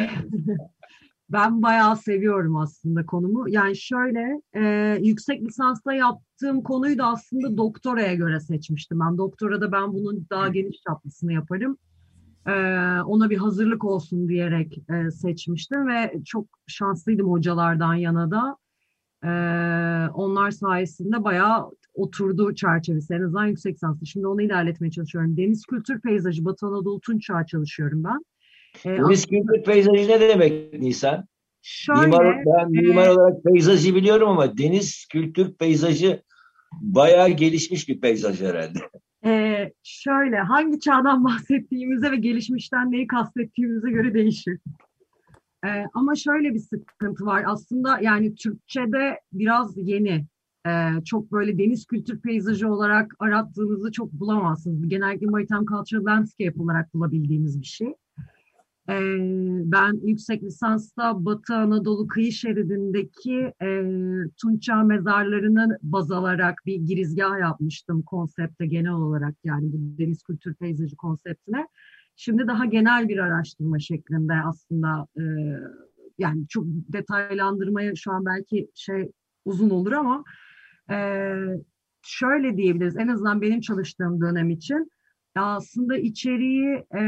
Speaker 4: Ben bayağı seviyorum aslında konumu. Yani şöyle, e, yüksek lisansta yaptığım konuyu da aslında doktoraya göre seçmiştim. Ben doktorada ben bunun daha geniş çaplısını yaparım. E, ona bir hazırlık olsun diyerek e, seçmiştim ve çok şanslıydım hocalardan yana da. E, onlar sayesinde bayağı oturdu çerçevesi, en azından yüksek lisansta. Şimdi onu ilerletmeye çalışıyorum. Deniz kültür peyzajı, Batı Anadolu Tunçağ çalışıyorum ben.
Speaker 3: Deniz kültür peyzajı ne demek Nisan?
Speaker 4: Şöyle,
Speaker 3: Mimar, ben mimar
Speaker 4: e,
Speaker 3: olarak peyzajı biliyorum ama deniz kültür peyzajı bayağı gelişmiş bir peyzaj herhalde.
Speaker 4: e, şöyle hangi çağdan bahsettiğimize ve gelişmişten neyi kastettiğimize göre değişir. Ee, ama şöyle bir sıkıntı var. Aslında yani Türkçe'de biraz yeni. Ee, çok böyle deniz kültür peyzajı olarak arattığınızı çok bulamazsınız. Genellikle Maritime Cultural Landscape olarak bulabildiğimiz bir şey. Ee, ben yüksek lisansta Batı Anadolu kıyı şeridindeki e, Tunç Çağı mezarlarını baz alarak bir girizgah yapmıştım konsepte genel olarak, yani bu deniz kültür peyzajı konseptine. Şimdi daha genel bir araştırma şeklinde aslında, e, yani çok detaylandırmaya şu an belki şey uzun olur ama e, şöyle diyebiliriz, en azından benim çalıştığım dönem için aslında içeriği e,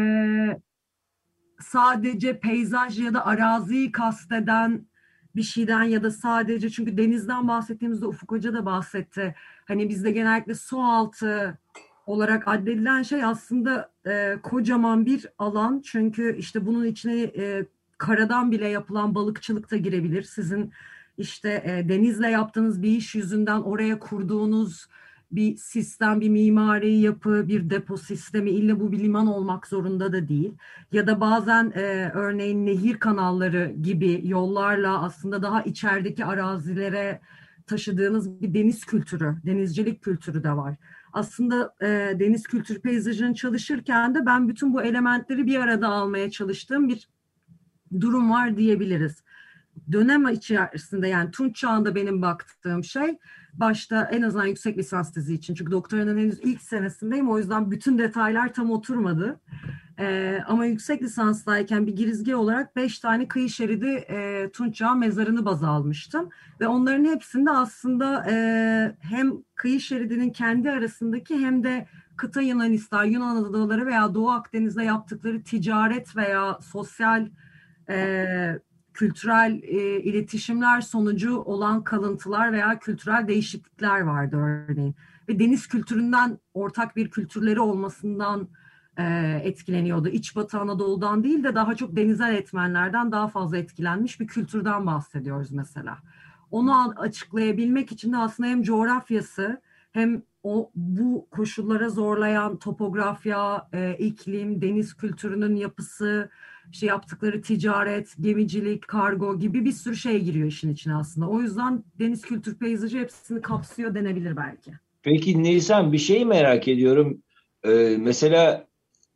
Speaker 4: sadece peyzaj ya da araziyi kasteden bir şeyden ya da sadece, çünkü denizden bahsettiğimizde Ufuk Hoca da bahsetti. Hani bizde genellikle su altı olarak addedilen şey aslında e, kocaman bir alan. Çünkü işte bunun içine e, karadan bile yapılan balıkçılık da girebilir. Sizin işte e, denizle yaptığınız bir iş yüzünden oraya kurduğunuz bir sistem, bir mimari yapı, bir depo sistemi, illa bu bir liman olmak zorunda da değil. Ya da bazen e, örneğin nehir kanalları gibi yollarla aslında daha içerideki arazilere taşıdığınız bir deniz kültürü, denizcilik kültürü de var. Aslında e, deniz kültür peyzajını çalışırken de ben bütün bu elementleri bir arada almaya çalıştığım bir durum var diyebiliriz. Dönem içerisinde, yani Tunç Çağı'nda benim baktığım şey, başta en azından yüksek lisans tezi için, çünkü doktoranın henüz ilk senesindeyim, o yüzden bütün detaylar tam oturmadı. Ee, ama yüksek lisanstayken bir girizgi olarak beş tane kıyı şeridi e, Tunç Çağı mezarını baz almıştım. Ve onların hepsinde aslında e, hem kıyı şeridinin kendi arasındaki hem de kıta Yunanistan, Yunan adaları veya Doğu Akdeniz'de yaptıkları ticaret veya sosyal e, kültürel e, iletişimler sonucu olan kalıntılar veya kültürel değişiklikler vardı örneğin. Ve deniz kültüründen, ortak bir kültürleri olmasından e, etkileniyordu. İç Batı Anadolu'dan değil de daha çok denizel etmenlerden daha fazla etkilenmiş bir kültürden bahsediyoruz mesela. Onu açıklayabilmek için de aslında hem coğrafyası hem o bu koşullara zorlayan topografya, e, iklim, deniz kültürünün yapısı, işte yaptıkları ticaret, gemicilik, kargo gibi bir sürü şey giriyor işin içine aslında. O yüzden deniz kültür peyzajı hepsini kapsıyor denebilir belki.
Speaker 3: Peki Nisan, bir şeyi merak ediyorum. Ee, mesela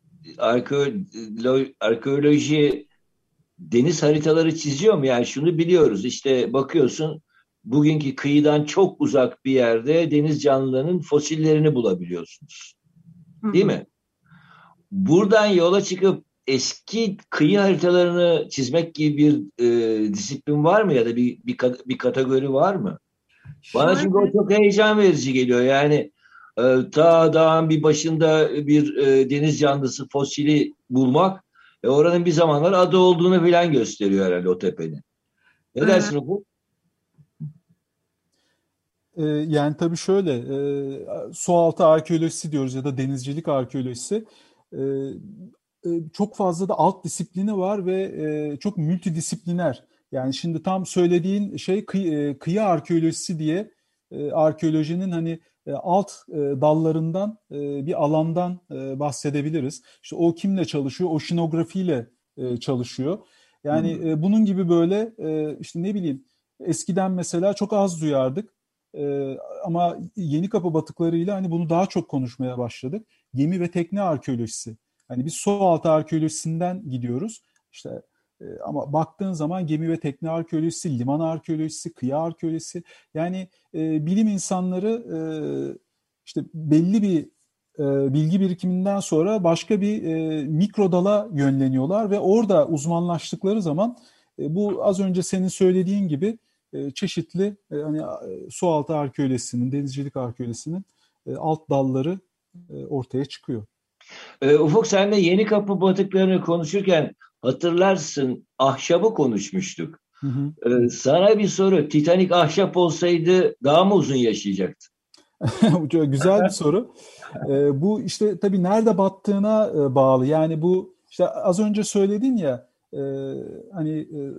Speaker 3: arkeolo- arkeoloji deniz haritaları çiziyor mu? Yani şunu biliyoruz, işte bakıyorsun bugünkü kıyıdan çok uzak bir yerde deniz canlılarının fosillerini bulabiliyorsunuz.
Speaker 4: Hı
Speaker 3: Değil
Speaker 4: hı.
Speaker 3: mi? Buradan yola çıkıp eski kıyı haritalarını çizmek gibi bir e, disiplin var mı ya da bir, bir bir kategori var mı? Bana çünkü o
Speaker 4: Şöyle,
Speaker 3: çok heyecan verici geliyor. Yani e, ta dağın bir başında bir e, deniz canlısı fosili bulmak e, oranın bir zamanlar adı olduğunu filan gösteriyor herhalde o tepenin. Ne
Speaker 4: e,
Speaker 3: dersin bu?
Speaker 5: Ee, yani tabii şöyle, e, sualtı arkeolojisi diyoruz ya da denizcilik arkeolojisi. Ee, e, çok fazla da alt disiplini var ve e, çok multidisipliner. Yani şimdi tam söylediğin şey kıy, e, kıyı arkeolojisi diye e, arkeolojinin hani e, alt e, dallarından e, bir alandan e, bahsedebiliriz. İşte o kimle çalışıyor? Oşinografiyle e, çalışıyor. Yani
Speaker 3: Hmm.
Speaker 5: e, bunun gibi böyle e, işte ne bileyim, eskiden mesela çok az duyardık. Ee, ama Yenikapı batıklarıyla hani bunu daha çok konuşmaya başladık. Gemi ve tekne arkeolojisi. Hani biz su altı arkeolojisinden gidiyoruz. İşte e, ama baktığın zaman gemi ve tekne arkeolojisi, liman arkeolojisi, kıyı arkeolojisi. Yani e, bilim insanları e, işte belli bir e, bilgi birikiminden sonra başka bir e, mikro dala yönleniyorlar ve orada uzmanlaştıkları zaman e, bu az önce senin söylediğin gibi e, çeşitli e, hani e, sualtı arkeolojisinin, denizcilik arkeolojisinin e, alt dalları e, ortaya çıkıyor.
Speaker 3: E, Ufuk, senle Yenikapı batıklarını konuşurken hatırlarsın, ahşabı konuşmuştuk.
Speaker 5: Hı hı.
Speaker 3: E, sana bir soru. Titanik ahşap olsaydı daha mı uzun yaşayacaktı?
Speaker 5: Bu çok güzel bir soru. E, bu işte tabii nerede battığına e, bağlı. Yani bu işte az önce söyledin ya, e, hani e,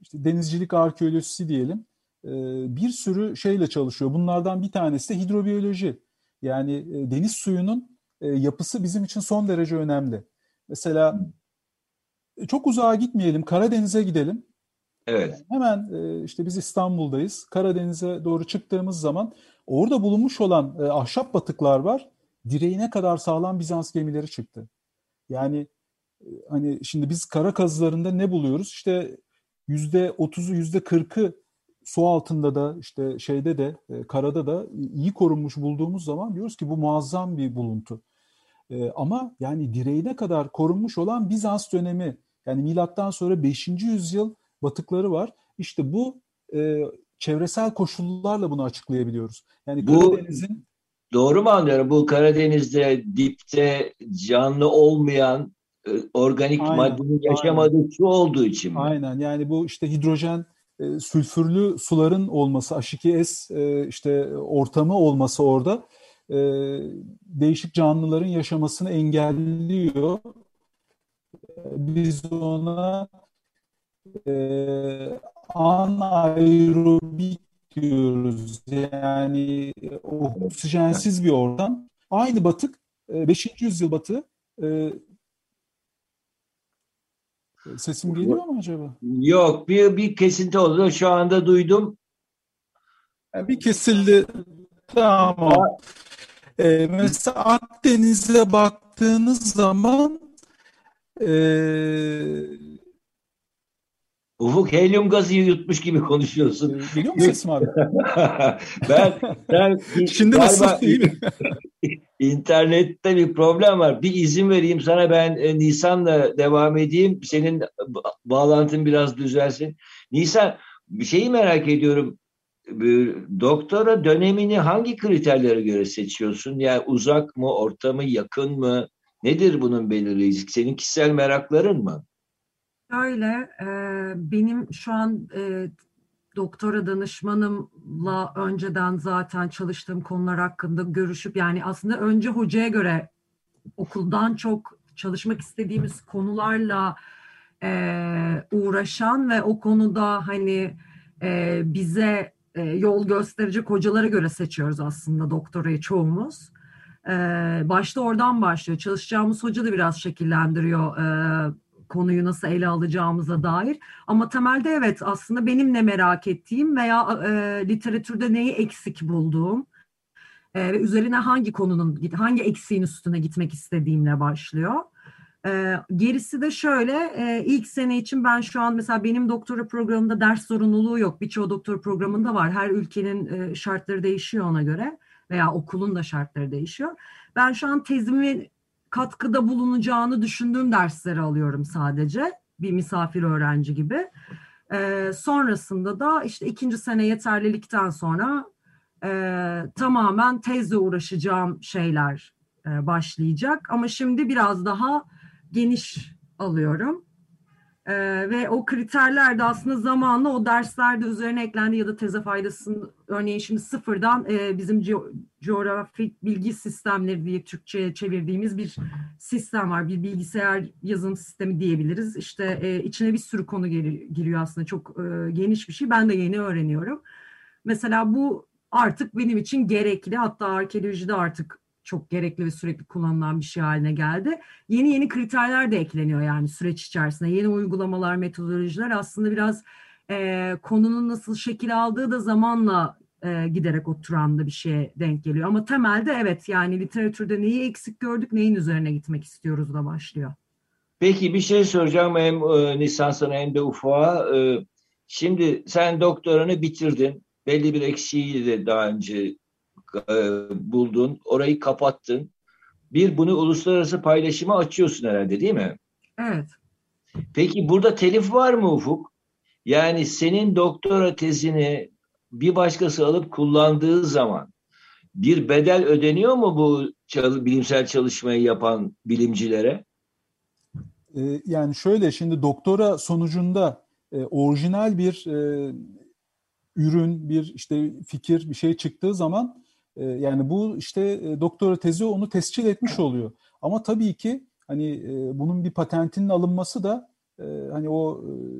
Speaker 5: işte denizcilik arkeolojisi diyelim, e, bir sürü şeyle çalışıyor. Bunlardan bir tanesi de hidrobiyoloji. Yani e, deniz suyunun e, yapısı bizim için son derece önemli. Mesela e, çok uzağa gitmeyelim, Karadeniz'e gidelim.
Speaker 3: Evet.
Speaker 5: Hemen e, işte biz İstanbul'dayız. Karadeniz'e doğru çıktığımız zaman orada bulunmuş olan e, ahşap batıklar var. Direğine kadar sağlam Bizans gemileri çıktı. Yani e, hani şimdi biz kara kazılarında ne buluyoruz? İşte yüzde otuzu, yüzde kırkı su altında da işte şeyde de e, karada da iyi korunmuş bulduğumuz zaman diyoruz ki bu muazzam bir buluntu. E, ama yani direğine kadar korunmuş olan Bizans dönemi, yani milattan sonra beşinci yüzyıl batıkları var. İşte bu e, çevresel koşullarla bunu açıklayabiliyoruz. Yani
Speaker 3: Bu
Speaker 5: Karadeniz'in
Speaker 3: doğru mu anlıyorum? Bu Karadeniz'de dipte canlı olmayan e, organik
Speaker 5: aynen,
Speaker 3: maddenin
Speaker 5: aynen,
Speaker 3: yaşamadığı su olduğu için mi?
Speaker 5: aynen. Yani bu işte hidrojen, e, sülfürlü suların olması, H iki S e, işte ortamı olması orada e, değişik canlıların yaşamasını engelliyor. Biz ona e, anaerobik diyoruz. Yani oksijensiz bir ortam. Aynı batık, e, beşinci yüzyıl batığı. E, sesim geliyor mu acaba?
Speaker 3: Yok, bir bir kesinti oldu. Şu anda duydum.
Speaker 5: Yani bir kesildi. Tamam. E, mesela Akdeniz'e baktığınız zaman e,
Speaker 3: Ufuk helyum gazı yutmuş gibi
Speaker 5: e,
Speaker 3: konuşuyorsun.
Speaker 5: geliyor mu sesim abi?
Speaker 3: Ben sen
Speaker 5: Şimdi
Speaker 3: galiba
Speaker 5: nasıl, iyi mi?
Speaker 3: internette bir problem var. Bir izin vereyim sana, ben e, Nisan'la devam edeyim. Senin ba- bağlantın biraz düzelsin. Nisan, bir şeyi merak ediyorum. Bir doktora dönemini hangi kriterlere göre seçiyorsun? Yani uzak mı, orta mı, yakın mı? Nedir bunun belirleyicisi? Senin kişisel merakların mı?
Speaker 4: Öyle, e, benim şu an e, doktora danışmanımla önceden zaten çalıştığım konular hakkında görüşüp, yani aslında önce hocaya göre okuldan çok çalışmak istediğimiz konularla e, uğraşan ve o konuda hani e, bize e, yol gösterecek hocalara göre seçiyoruz aslında doktorayı çoğumuz. E, başta oradan başlıyor. Çalışacağımız hoca da biraz şekillendiriyor e, konuyu nasıl ele alacağımıza dair. Ama temelde evet, aslında benim ne merak ettiğim veya e, literatürde neyi eksik bulduğum e, ve üzerine hangi konunun, hangi eksiğin üstüne gitmek istediğimle başlıyor. E, gerisi de şöyle, e, ilk sene için ben şu an mesela benim doktora programında ders zorunluluğu yok. Birçok doktora programında var. Her ülkenin e, şartları değişiyor ona göre veya okulun da şartları değişiyor. Ben şu an tezimi katkıda bulunacağını düşündüğüm dersleri alıyorum sadece. Bir misafir öğrenci gibi. E, sonrasında da işte ikinci sene yeterlilikten sonra e, tamamen tezle uğraşacağım şeyler e, başlayacak. Ama şimdi biraz daha geniş alıyorum. E, ve o kriterler de aslında zamanla o derslerde üzerine eklendi ya da teze faydasını, örneğin şimdi sıfırdan e, bizim co- coğrafik bilgi sistemleri diye Türkçe'ye çevirdiğimiz bir sistem var. Bir bilgisayar yazılım sistemi diyebiliriz. İşte e, içine bir sürü konu gir- giriyor aslında. Çok e, geniş bir şey. Ben de yeni öğreniyorum. Mesela bu artık benim için gerekli. Hatta arkeolojide artık çok gerekli ve sürekli kullanılan bir şey haline geldi. Yeni yeni kriterler de ekleniyor yani süreç içerisinde. Yeni uygulamalar, metodolojiler aslında biraz e, konunun nasıl şekil aldığı da zamanla e, giderek oturan da bir şeye denk geliyor. Ama temelde evet, yani literatürde neyi eksik gördük, neyin üzerine gitmek istiyoruz da başlıyor.
Speaker 3: Peki bir şey soracağım, hem e, Nisan sana hem de Ufuk'a. E, şimdi sen doktoranı bitirdin. Belli bir eksiği de daha önce e, buldun. Orayı kapattın. Bir, bunu uluslararası paylaşıma açıyorsun herhalde, değil mi?
Speaker 4: Evet.
Speaker 3: Peki burada telif var mı Ufuk? Yani senin doktora tezini bir başkası alıp kullandığı zaman bir bedel ödeniyor mu bu çal- bilimsel çalışmayı yapan bilimcilere?
Speaker 5: E, yani şöyle, şimdi doktora sonucunda e, orijinal bir e, ürün, bir işte fikir, bir şey çıktığı zaman e, yani bu işte e, doktora tezi onu tescil etmiş oluyor. Ama tabii ki hani e, bunun bir patentinin alınması da e, hani o e,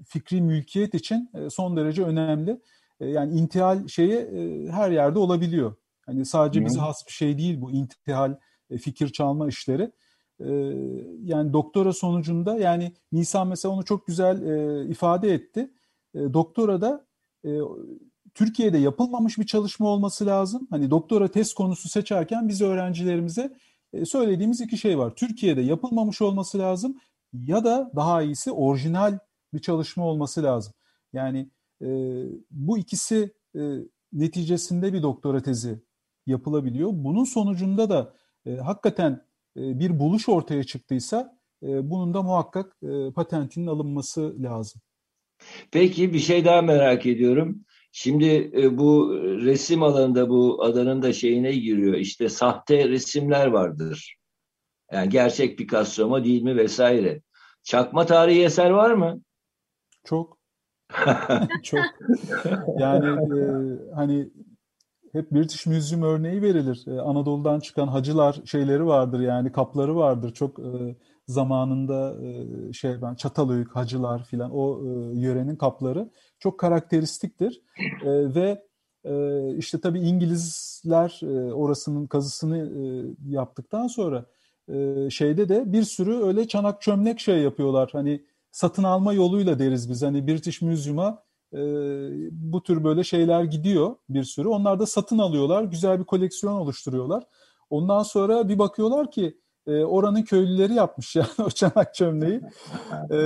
Speaker 5: fikri mülkiyet için e, son derece önemli. E, yani intihal şeyi e, her yerde olabiliyor. Hani sadece bize has bir şey değil bu intihal, e, fikir çalma işleri. E, yani doktora sonucunda, yani Nisan mesela onu çok güzel e, ifade etti. E, doktorada e, Türkiye'de yapılmamış bir çalışma olması lazım. Hani doktora tez konusu seçerken biz öğrencilerimize e, söylediğimiz iki şey var. Türkiye'de yapılmamış olması lazım ya da daha iyisi orijinal bir çalışma olması lazım. Yani e, bu ikisi e, neticesinde bir doktora tezi yapılabiliyor. Bunun sonucunda da e, hakikaten e, bir buluş ortaya çıktıysa e, bunun da muhakkak e, patentinin alınması lazım.
Speaker 3: Peki bir şey daha merak ediyorum. Şimdi e, bu resim alanında bu adanın da şeyine giriyor. İşte sahte resimler vardır. Yani gerçek Picasso mu değil mi vesaire. Çakma tarihi eser var mı?
Speaker 5: Çok çok. Yani e, hani hep British Museum örneği verilir. E, Anadolu'dan çıkan hacılar şeyleri vardır, yani kapları vardır. Çok e, zamanında e, şey ben Çatalhöyük hacılar filan, o e, yörenin kapları çok karakteristiktir. E, ve e, işte tabii İngilizler e, orasının kazısını e, yaptıktan sonra e, şeyde de bir sürü öyle çanak çömlek şey yapıyorlar. Hani satın alma yoluyla deriz biz. Hani British Museum'a e, bu tür böyle şeyler gidiyor bir sürü. Onlar da satın alıyorlar. Güzel bir koleksiyon oluşturuyorlar. Ondan sonra bir bakıyorlar ki e, oranın köylüleri yapmış yani o çanak çömleği. E,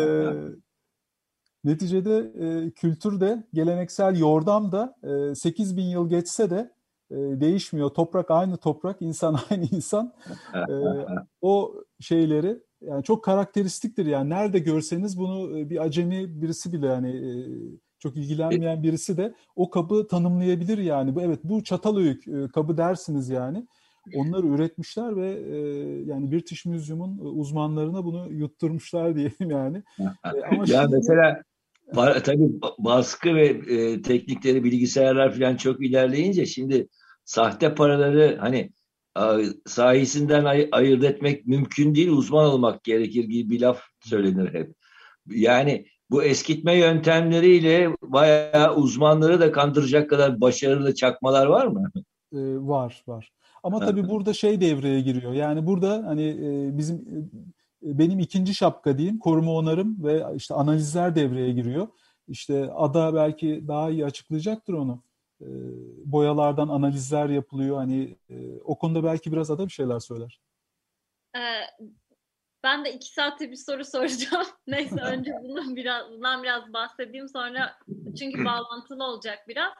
Speaker 5: neticede e, kültür de, geleneksel yordam da e, sekiz bin yıl geçse de e, değişmiyor. Toprak aynı toprak, insan aynı insan. E, o şeyleri yani çok karakteristiktir. Yani nerede görseniz bunu e, bir acemi birisi bile, yani e, çok ilgilenmeyen birisi de o kabı tanımlayabilir yani. Bu, evet, bu Çatalhöyük e, kabı dersiniz yani. Onları üretmişler ve e, yani British Museum'un uzmanlarına bunu yutturmuşlar diyelim yani. E, ama
Speaker 3: Ya
Speaker 5: şimdi
Speaker 3: mesela para, tabii ba- baskı ve e, teknikleri, bilgisayarlar falan çok ilerleyince şimdi sahte paraları hani a, sahisinden ay- ayırt etmek mümkün değil, uzman olmak gerekir gibi bir laf söylenir hep. Yani bu eskitme yöntemleriyle bayağı uzmanları da kandıracak kadar başarılı çakmalar var mı?
Speaker 5: E, var var. Ama tabii burada şey devreye giriyor. Yani burada hani e, bizim e, benim ikinci şapka diyeyim, koruma onarım ve işte analizler devreye giriyor. İşte Ada belki daha iyi açıklayacaktır onu. E, boyalardan analizler yapılıyor. Hani e, o konuda belki biraz Ada bir şeyler söyler.
Speaker 2: Ee, Ben de iki saatte bir soru soracağım. Neyse önce bunu biraz, bundan biraz bahsedeyim sonra çünkü bağlantılı olacak biraz.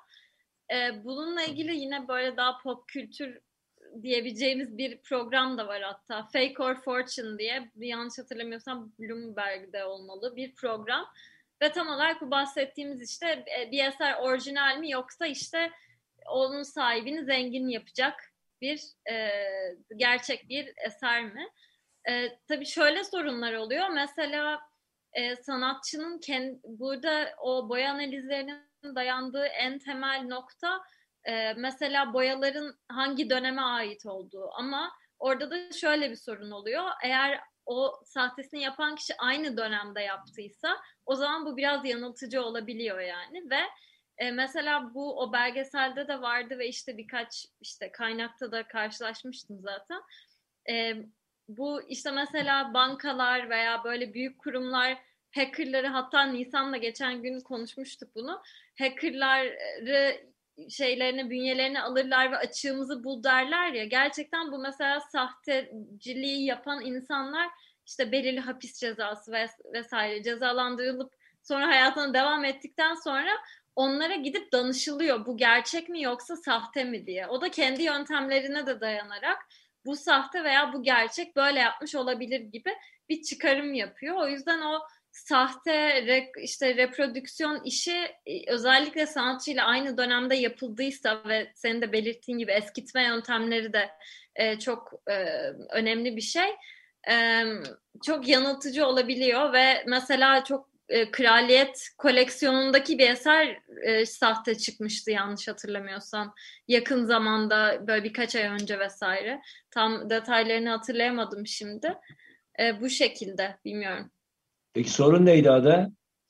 Speaker 2: Ee, bununla ilgili yine böyle daha pop kültür diyebileceğimiz bir program da var hatta. Fake or Fortune diye, yanlış hatırlamıyorsam Bloomberg'de olmalı bir program. Ve tam olarak bu bahsettiğimiz işte bir eser orijinal mi yoksa işte onun sahibini zengin yapacak bir e, gerçek bir eser mi? E, tabii şöyle sorunlar oluyor. Mesela e, sanatçının kendi, burada o boya analizlerinin dayandığı en temel nokta e, mesela boyaların hangi döneme ait olduğu. Ama orada da şöyle bir sorun oluyor. Eğer o sahtesini yapan kişi aynı dönemde yaptıysa o zaman bu biraz yanıltıcı olabiliyor yani ve e, mesela bu o belgeselde de vardı ve işte birkaç işte kaynakta da karşılaşmıştım zaten. E, bu işte mesela bankalar veya böyle büyük kurumlar hackerları, hatta Nisan'la geçen gün konuşmuştuk bunu. Hackerları şeylerini, bünyelerini alırlar ve açığımızı bul derler ya. Gerçekten bu mesela sahteciliği yapan insanlar işte belirli hapis cezası vesaire cezalandırılıp sonra hayatına devam ettikten sonra onlara gidip danışılıyor. Bu gerçek mi yoksa sahte mi diye. O da kendi yöntemlerine de dayanarak bu sahte veya bu gerçek, böyle yapmış olabilir gibi bir çıkarım yapıyor. O yüzden o sahte re, işte reprodüksiyon işi özellikle sanatçıyla aynı dönemde yapıldıysa ve senin de belirttiğin gibi eskitme yöntemleri de e, çok e, önemli bir şey. E, çok yanıltıcı olabiliyor ve mesela çok e, kraliyet koleksiyonundaki bir eser e, sahte çıkmıştı yanlış hatırlamıyorsam. Yakın zamanda böyle birkaç ay önce vesaire. Tam detaylarını hatırlayamadım şimdi. E, bu şekilde bilmiyorum.
Speaker 3: Peki sorun neydi Ada?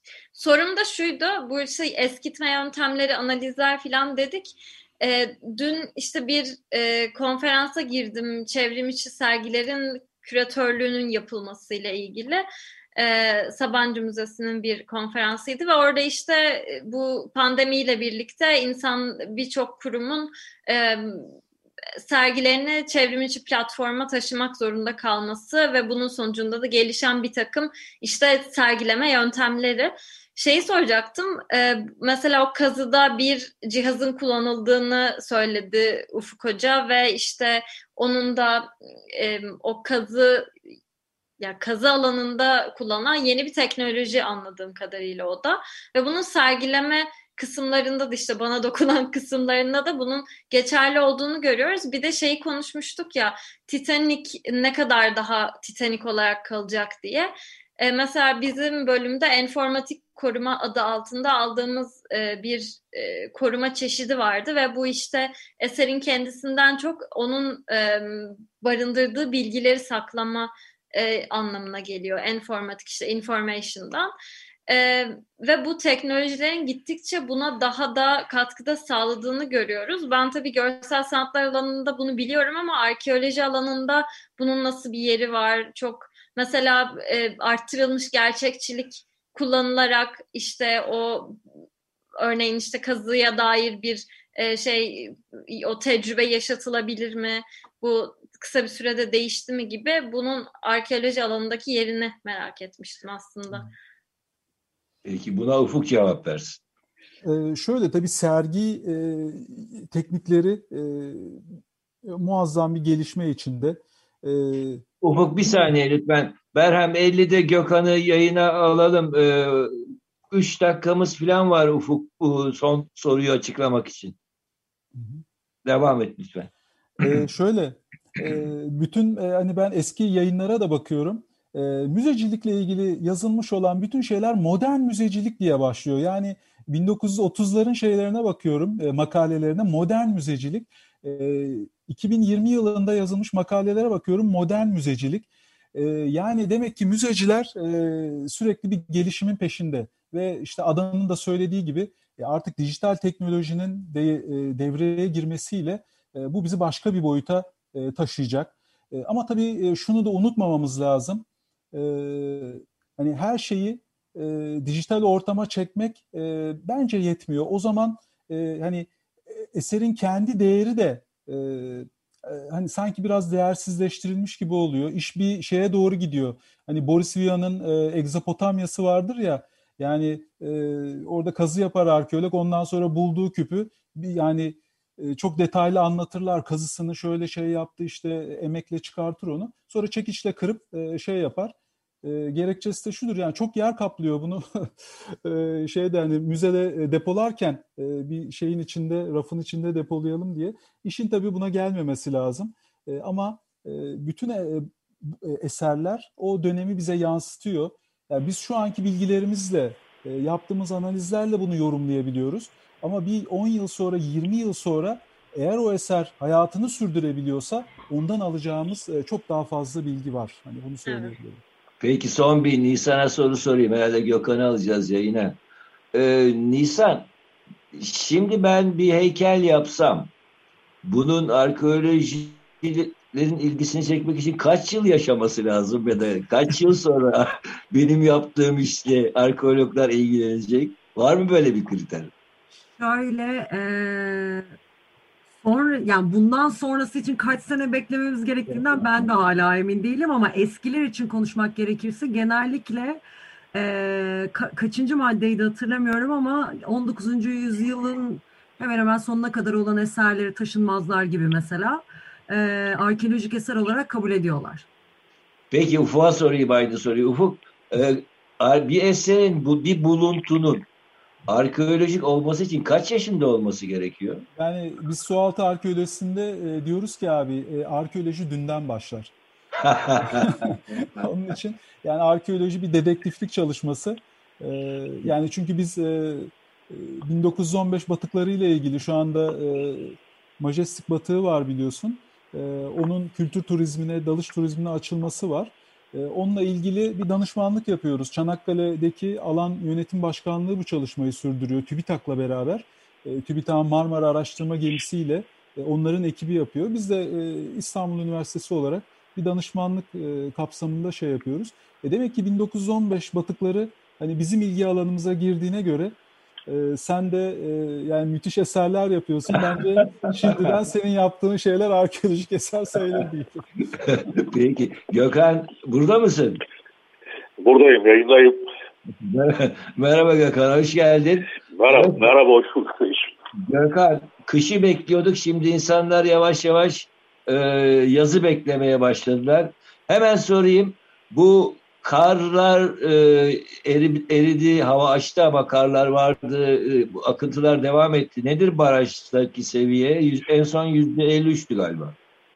Speaker 2: Sorum da şuydu, bu şey eskitme yöntemleri, analizler falan dedik. E, dün işte bir e, konferansa girdim, çevrim içi sergilerin küratörlüğünün yapılmasıyla ilgili. E, Sabancı Müzesi'nin bir konferansıydı ve orada işte bu pandemiyle birlikte insan birçok kurumun e, sergilerini çevrimiçi platforma taşımak zorunda kalması ve bunun sonucunda da gelişen bir takım işte sergileme yöntemleri. Şeyi soracaktım, e, mesela o kazıda bir cihazın kullanıldığını söyledi Ufuk Hoca ve işte onun da e, o kazı ya kazı alanında kullanılan yeni bir teknoloji anladığım kadarıyla o da. Ve bunun sergileme kısımlarında da işte bana dokunan kısımlarında da bunun geçerli olduğunu görüyoruz. Bir de şeyi konuşmuştuk ya, Titanic ne kadar daha Titanic olarak kalacak diye. E, mesela bizim bölümde enformatik koruma adı altında aldığımız e, bir e, koruma çeşidi vardı ve bu işte eserin kendisinden çok onun e, barındırdığı bilgileri saklama e, anlamına geliyor. Enformatik işte information'dan. E, ve bu teknolojilerin gittikçe buna daha da katkıda sağladığını görüyoruz. Ben tabii görsel sanatlar alanında bunu biliyorum ama arkeoloji alanında bunun nasıl bir yeri var? Çok mesela e, arttırılmış gerçekçilik kullanılarak işte o örneğin işte kazıya dair bir e, şey o tecrübe yaşatılabilir mi? Bu kısa bir sürede değişti mi gibi bunun arkeoloji alanındaki yerini merak etmiştim aslında.
Speaker 3: Peki buna Ufuk cevap versin.
Speaker 5: Ee, şöyle tabii sergi e, teknikleri e, muazzam bir gelişme içinde. E,
Speaker 3: Ufuk bir saniye lütfen. Berhem ellide Gökhan'ı yayına alalım. Ee, üç dakikamız falan var Ufuk bu son soruyu açıklamak için.
Speaker 5: Hı hı.
Speaker 3: Devam et lütfen.
Speaker 5: Ee, şöyle, e, bütün e, hani ben eski yayınlara da bakıyorum. E, müzecilikle ilgili yazılmış olan bütün şeyler modern müzecilik diye başlıyor. Yani bin dokuz yüz otuzların şeylerine bakıyorum, e, makalelerine modern müzecilik. E, iki bin yirmi yılında yazılmış makalelere bakıyorum, modern müzecilik. E, yani demek ki müzeciler e, sürekli bir gelişimin peşinde. Ve işte Adan'ın da söylediği gibi e, artık dijital teknolojinin de, e, devreye girmesiyle e, bu bizi başka bir boyuta e, taşıyacak. E, ama tabii e, şunu da unutmamamız lazım. E, hani her şeyi e, dijital ortama çekmek e, bence yetmiyor. O zaman e, hani eserin kendi değeri de e, e, hani sanki biraz değersizleştirilmiş gibi oluyor. İş bir şeye doğru gidiyor. Hani Boris Vian'ın e, Egzopotamyası vardır ya. Yani e, orada kazı yapar arkeolog. Ondan sonra bulduğu küpü bir, yani çok detaylı anlatırlar. Kazısını şöyle şey yaptı işte emekle çıkartır onu. Sonra çekiçle kırıp şey yapar. Gerekçesi de şudur yani çok yer kaplıyor bunu şeyde hani müzede depolarken bir şeyin içinde rafın içinde depolayalım diye. İşin tabii buna gelmemesi lazım. Ama bütün eserler o dönemi bize yansıtıyor. Yani biz şu anki bilgilerimizle yaptığımız analizlerle bunu yorumlayabiliyoruz. Ama bir on yıl sonra, yirmi yıl sonra eğer o eser hayatını sürdürebiliyorsa ondan alacağımız çok daha fazla bilgi var. Hani bunu söyleyebilirim. Evet.
Speaker 3: Peki son bir Nisan'a soru sorayım. Herhalde Gökhan'ı alacağız yayına. Ee, Nisan, şimdi ben bir heykel yapsam, bunun arkeolojilerin ilgisini çekmek için kaç yıl yaşaması lazım ya da kaç yıl sonra benim yaptığım işle arkeologlar ilgilenecek? Var mı böyle bir kriter?
Speaker 4: Şöyle e, sonra yani bundan sonrası için kaç sene beklememiz gerektiğinden ben de hala emin değilim ama eskiler için konuşmak gerekirse genellikle e, ka- kaçıncı maddeyi de hatırlamıyorum ama on dokuzuncu yüzyılın hemen hemen sonuna kadar olan eserleri taşınmazlar gibi mesela e, arkeolojik eser olarak kabul ediyorlar.
Speaker 3: Peki Ufuk'a sorayım aynı soruyu. Ufuk, e, bir eserin, bu bir buluntunun arkeolojik olması için kaç yaşında olması gerekiyor?
Speaker 5: Yani biz sualtı arkeolojisinde e, diyoruz ki abi e, arkeoloji dünden başlar. Onun için yani arkeoloji bir dedektiflik çalışması. E, yani çünkü biz e, bin dokuz yüz on beş batıkları ile ilgili şu anda e, Majestic batığı var biliyorsun. E, onun kültür turizmine, dalış turizmine açılması var. E, onunla ilgili bir danışmanlık yapıyoruz. Çanakkale'deki alan yönetim başkanlığı bu çalışmayı sürdürüyor TÜBİTAK'la beraber. E, TÜBİTAK'ın Marmara Araştırma Gemisi'yle e, onların ekibi yapıyor. Biz de e, İstanbul Üniversitesi olarak bir danışmanlık e, kapsamında şey yapıyoruz. E, demek ki bin dokuz yüz on beş batıkları hani bizim ilgi alanımıza girdiğine göre e, sen de e, yani müthiş eserler yapıyorsun. Bence şimdiden senin yaptığın şeyler arkeolojik eser sayılır değil.
Speaker 3: Peki. Gökhan burada mısın?
Speaker 6: Buradayım, yayındayım.
Speaker 3: Merhaba Gökhan, hoş geldin.
Speaker 6: Merhaba,
Speaker 3: Evet.
Speaker 6: merhaba, hoş bulduk.
Speaker 3: Gökhan, kışı bekliyorduk. Şimdi insanlar yavaş yavaş e, yazı beklemeye başladılar. Hemen sorayım. Bu karlar e, eri, eridi, hava açtı ama karlar vardı. E, bu akıntılar devam etti. Nedir barajdaki seviye? Yüz, en son yüzde elli üçtü galiba.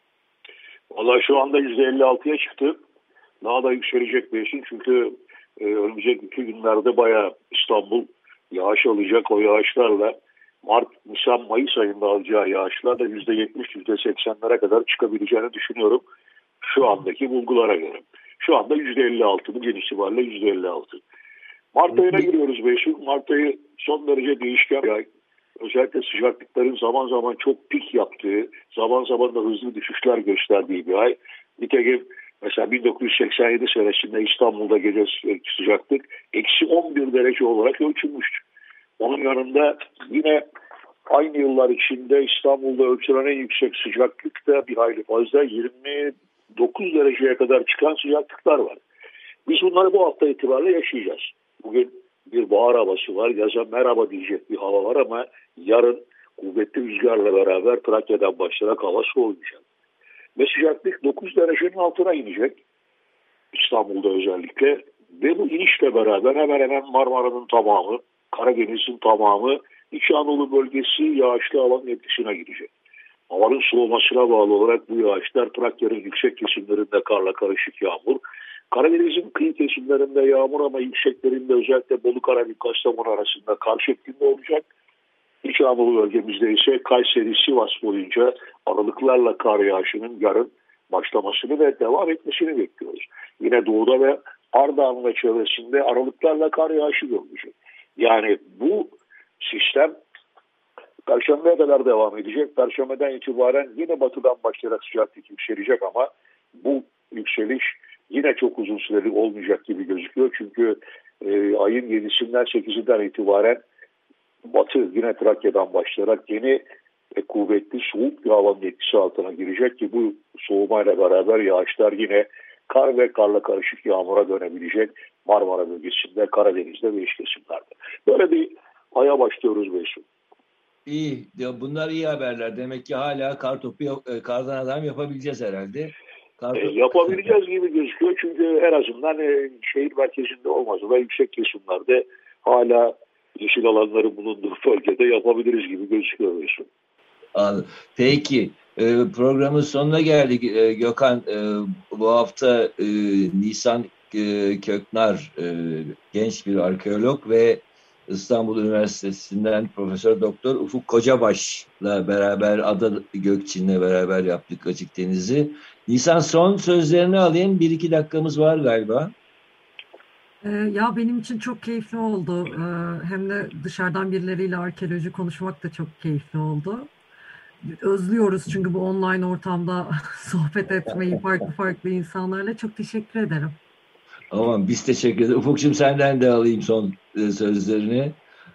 Speaker 6: Valla şu anda yüzde elli altıya çıktı. Daha da yükselecek Beşin çünkü e, önümüzdeki günlerde bayağı İstanbul yağış alacak. O yağışlarla Mart, Nisan, Mayıs ayında alacağı yağışlar da yüzde yetmiş, yüzde seksenlere kadar çıkabileceğini düşünüyorum. Şu andaki bulgulara göre. Şu anda yüzde elli altı, bugün itibariyle yüzde elli altı. Mart ayına giriyoruz Beşin. Mart ayı son derece değişken bir ay. Özellikle sıcaklıkların zaman zaman çok pik yaptığı, zaman zaman da hızlı düşüşler gösterdiği bir ay. Nitekim mesela bin dokuz yüz seksen yedi senesinde İstanbul'da gece sıcaklık eksi on bir derece olarak ölçülmüştü. Onun yanında yine aynı yıllar içinde İstanbul'da ölçülen en yüksek sıcaklık da bir hayli fazla yirmi dokuz dereceye kadar çıkan sıcaklıklar var. Biz bunları bu hafta itibariyle yaşayacağız. Bugün bir bahar havası var, yaza merhaba diyecek bir hava var ama yarın kuvvetli rüzgarla beraber Trakya'dan başlayarak hava soğuyacak. Ve sıcaklık dokuz derecenin altına inecek. İstanbul'da özellikle. Ve bu inişle beraber hemen hemen Marmara'nın tamamı, Karadeniz'in tamamı, İç Anadolu bölgesi yağışlı havanın etkisine girecek. Havanın soğumasına bağlı olarak bu yağışlar Trakya'nın yüksek kesimlerinde karla karışık yağmur. Karadeniz'in kıyı kesimlerinde yağmur ama yükseklerinde özellikle Bolu, Karabük, Kastamonu arasında kar şeklinde olacak. İç Anadolu bölgemizde ise Kayseri, Sivas boyunca aralıklarla kar yağışının yarın başlamasını ve devam etmesini bekliyoruz. Yine doğuda ve Ardahan ve çevresinde aralıklarla kar yağışı görülecek. Yani bu sistem Perşembe'ye kadar devam edecek. Perşembeden itibaren yine batıdan başlayarak sıcaklık yükselecek ama bu yükseliş yine çok uzun süreli olmayacak gibi gözüküyor. Çünkü e, ayın yedisinden sekizinden itibaren batı yine Trakya'dan başlayarak yeni e, kuvvetli soğuk bir havanın etkisi altına girecek ki bu soğumayla beraber yağışlar yine kar ve karla karışık yağmura dönebilecek Marmara bölgesinde, Karadeniz'de ve iç kesimlerde. Böyle bir aya başlıyoruz Beşim.
Speaker 3: İyi. Ya bunlar iyi haberler. Demek ki hala kartopu e, kardan adam yapabileceğiz herhalde.
Speaker 6: E, yapabileceğiz gibi gözüküyor çünkü en azından e, şehir merkezinde olmasa da yüksek kesimlerde hala yeşil alanların bulunduğu bölgede yapabiliriz gibi gözüküyor.
Speaker 3: Anladım. Peki e, programın sonuna geldik e, Gökhan. E, bu hafta e, Nisan e, Köknar e, genç bir arkeolog ve İstanbul Üniversitesi'nden Profesör Doktor Ufuk Kocabaş'la beraber Ada Gökçin'le beraber yaptık Açık Deniz'i. Nisan son sözlerini alayım. Bir iki dakikamız var galiba.
Speaker 4: Ee, ya benim için çok keyifli oldu. Ee, hem de dışarıdan birileriyle arkeoloji konuşmak da çok keyifli oldu. Özlüyoruz çünkü bu online ortamda sohbet etmeyi farklı farklı insanlarla. Çok teşekkür ederim.
Speaker 3: Aman biz teşekkür ederiz. Ufuk'cum senden de alayım son sözlerini.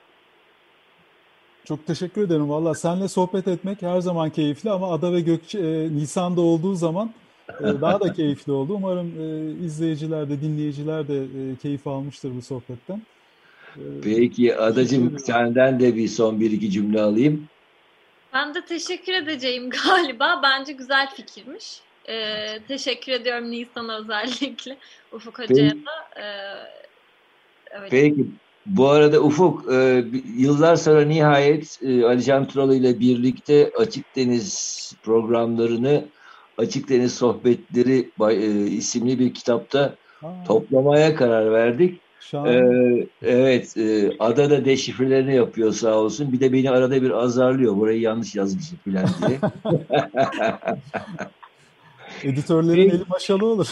Speaker 5: Çok teşekkür ederim. Valla seninle sohbet etmek her zaman keyifli ama Ada ve Gökçe e, Nisan'da olduğu zaman e, daha da keyifli oldu. Umarım e, izleyiciler de dinleyiciler de e, keyif almıştır bu sohbetten. E,
Speaker 3: Peki Adacığım senden de bir son bir iki cümle alayım.
Speaker 2: Ben de teşekkür edeceğim galiba. Bence güzel fikirmiş. Ee, teşekkür ediyorum Nisan'a özellikle. Ufuk Hoca'ya da. Ee, öyle.
Speaker 3: Peki. Bu arada Ufuk, e, yıllar sonra nihayet e, Ali Can Turalı ile birlikte Açık Deniz programlarını Açık Deniz Sohbetleri e, isimli bir kitapta ha. toplamaya karar verdik. E, evet, e, Ada da deşifrelerini yapıyor sağ olsun. Bir de beni arada bir azarlıyor. Burayı yanlış yazmışım falan diye.
Speaker 5: Editörlerin eli maşalı olur.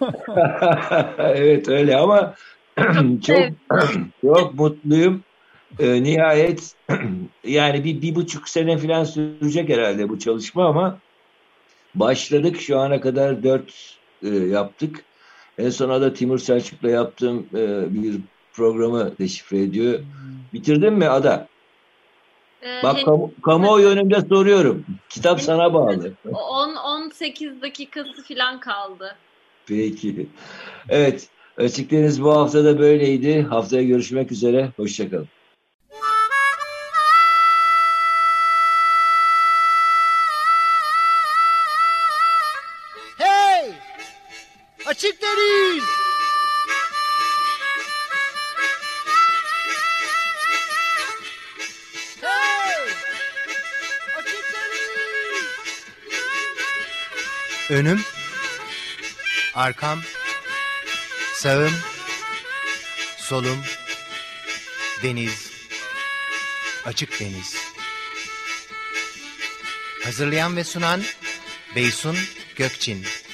Speaker 3: Evet öyle ama çok çok mutluyum. Ee, nihayet yani bir, bir buçuk sene falan sürecek herhalde bu çalışma ama başladık. Şu ana kadar dört e, yaptık. En sona da Timur Selçuk'la yaptığım e, bir programı deşifre ediyor. Bitirdin mi Ada?
Speaker 2: Ee,
Speaker 3: Bak
Speaker 2: henüz-
Speaker 3: kamu, kamuoyu önünde soruyorum. Kitap
Speaker 2: henüz-
Speaker 3: sana bağlı.
Speaker 2: on on sekiz dakikası falan kaldı.
Speaker 3: Peki. Evet. Açık Deniz bu hafta da böyleydi. Haftaya görüşmek üzere. Hoşçakalın.
Speaker 1: Hey! Açık Deniz! Hey! Açık Deniz! Önüm, arkam, sağım, solum, deniz, açık deniz. Hazırlayan ve sunan Beysun Gökçin.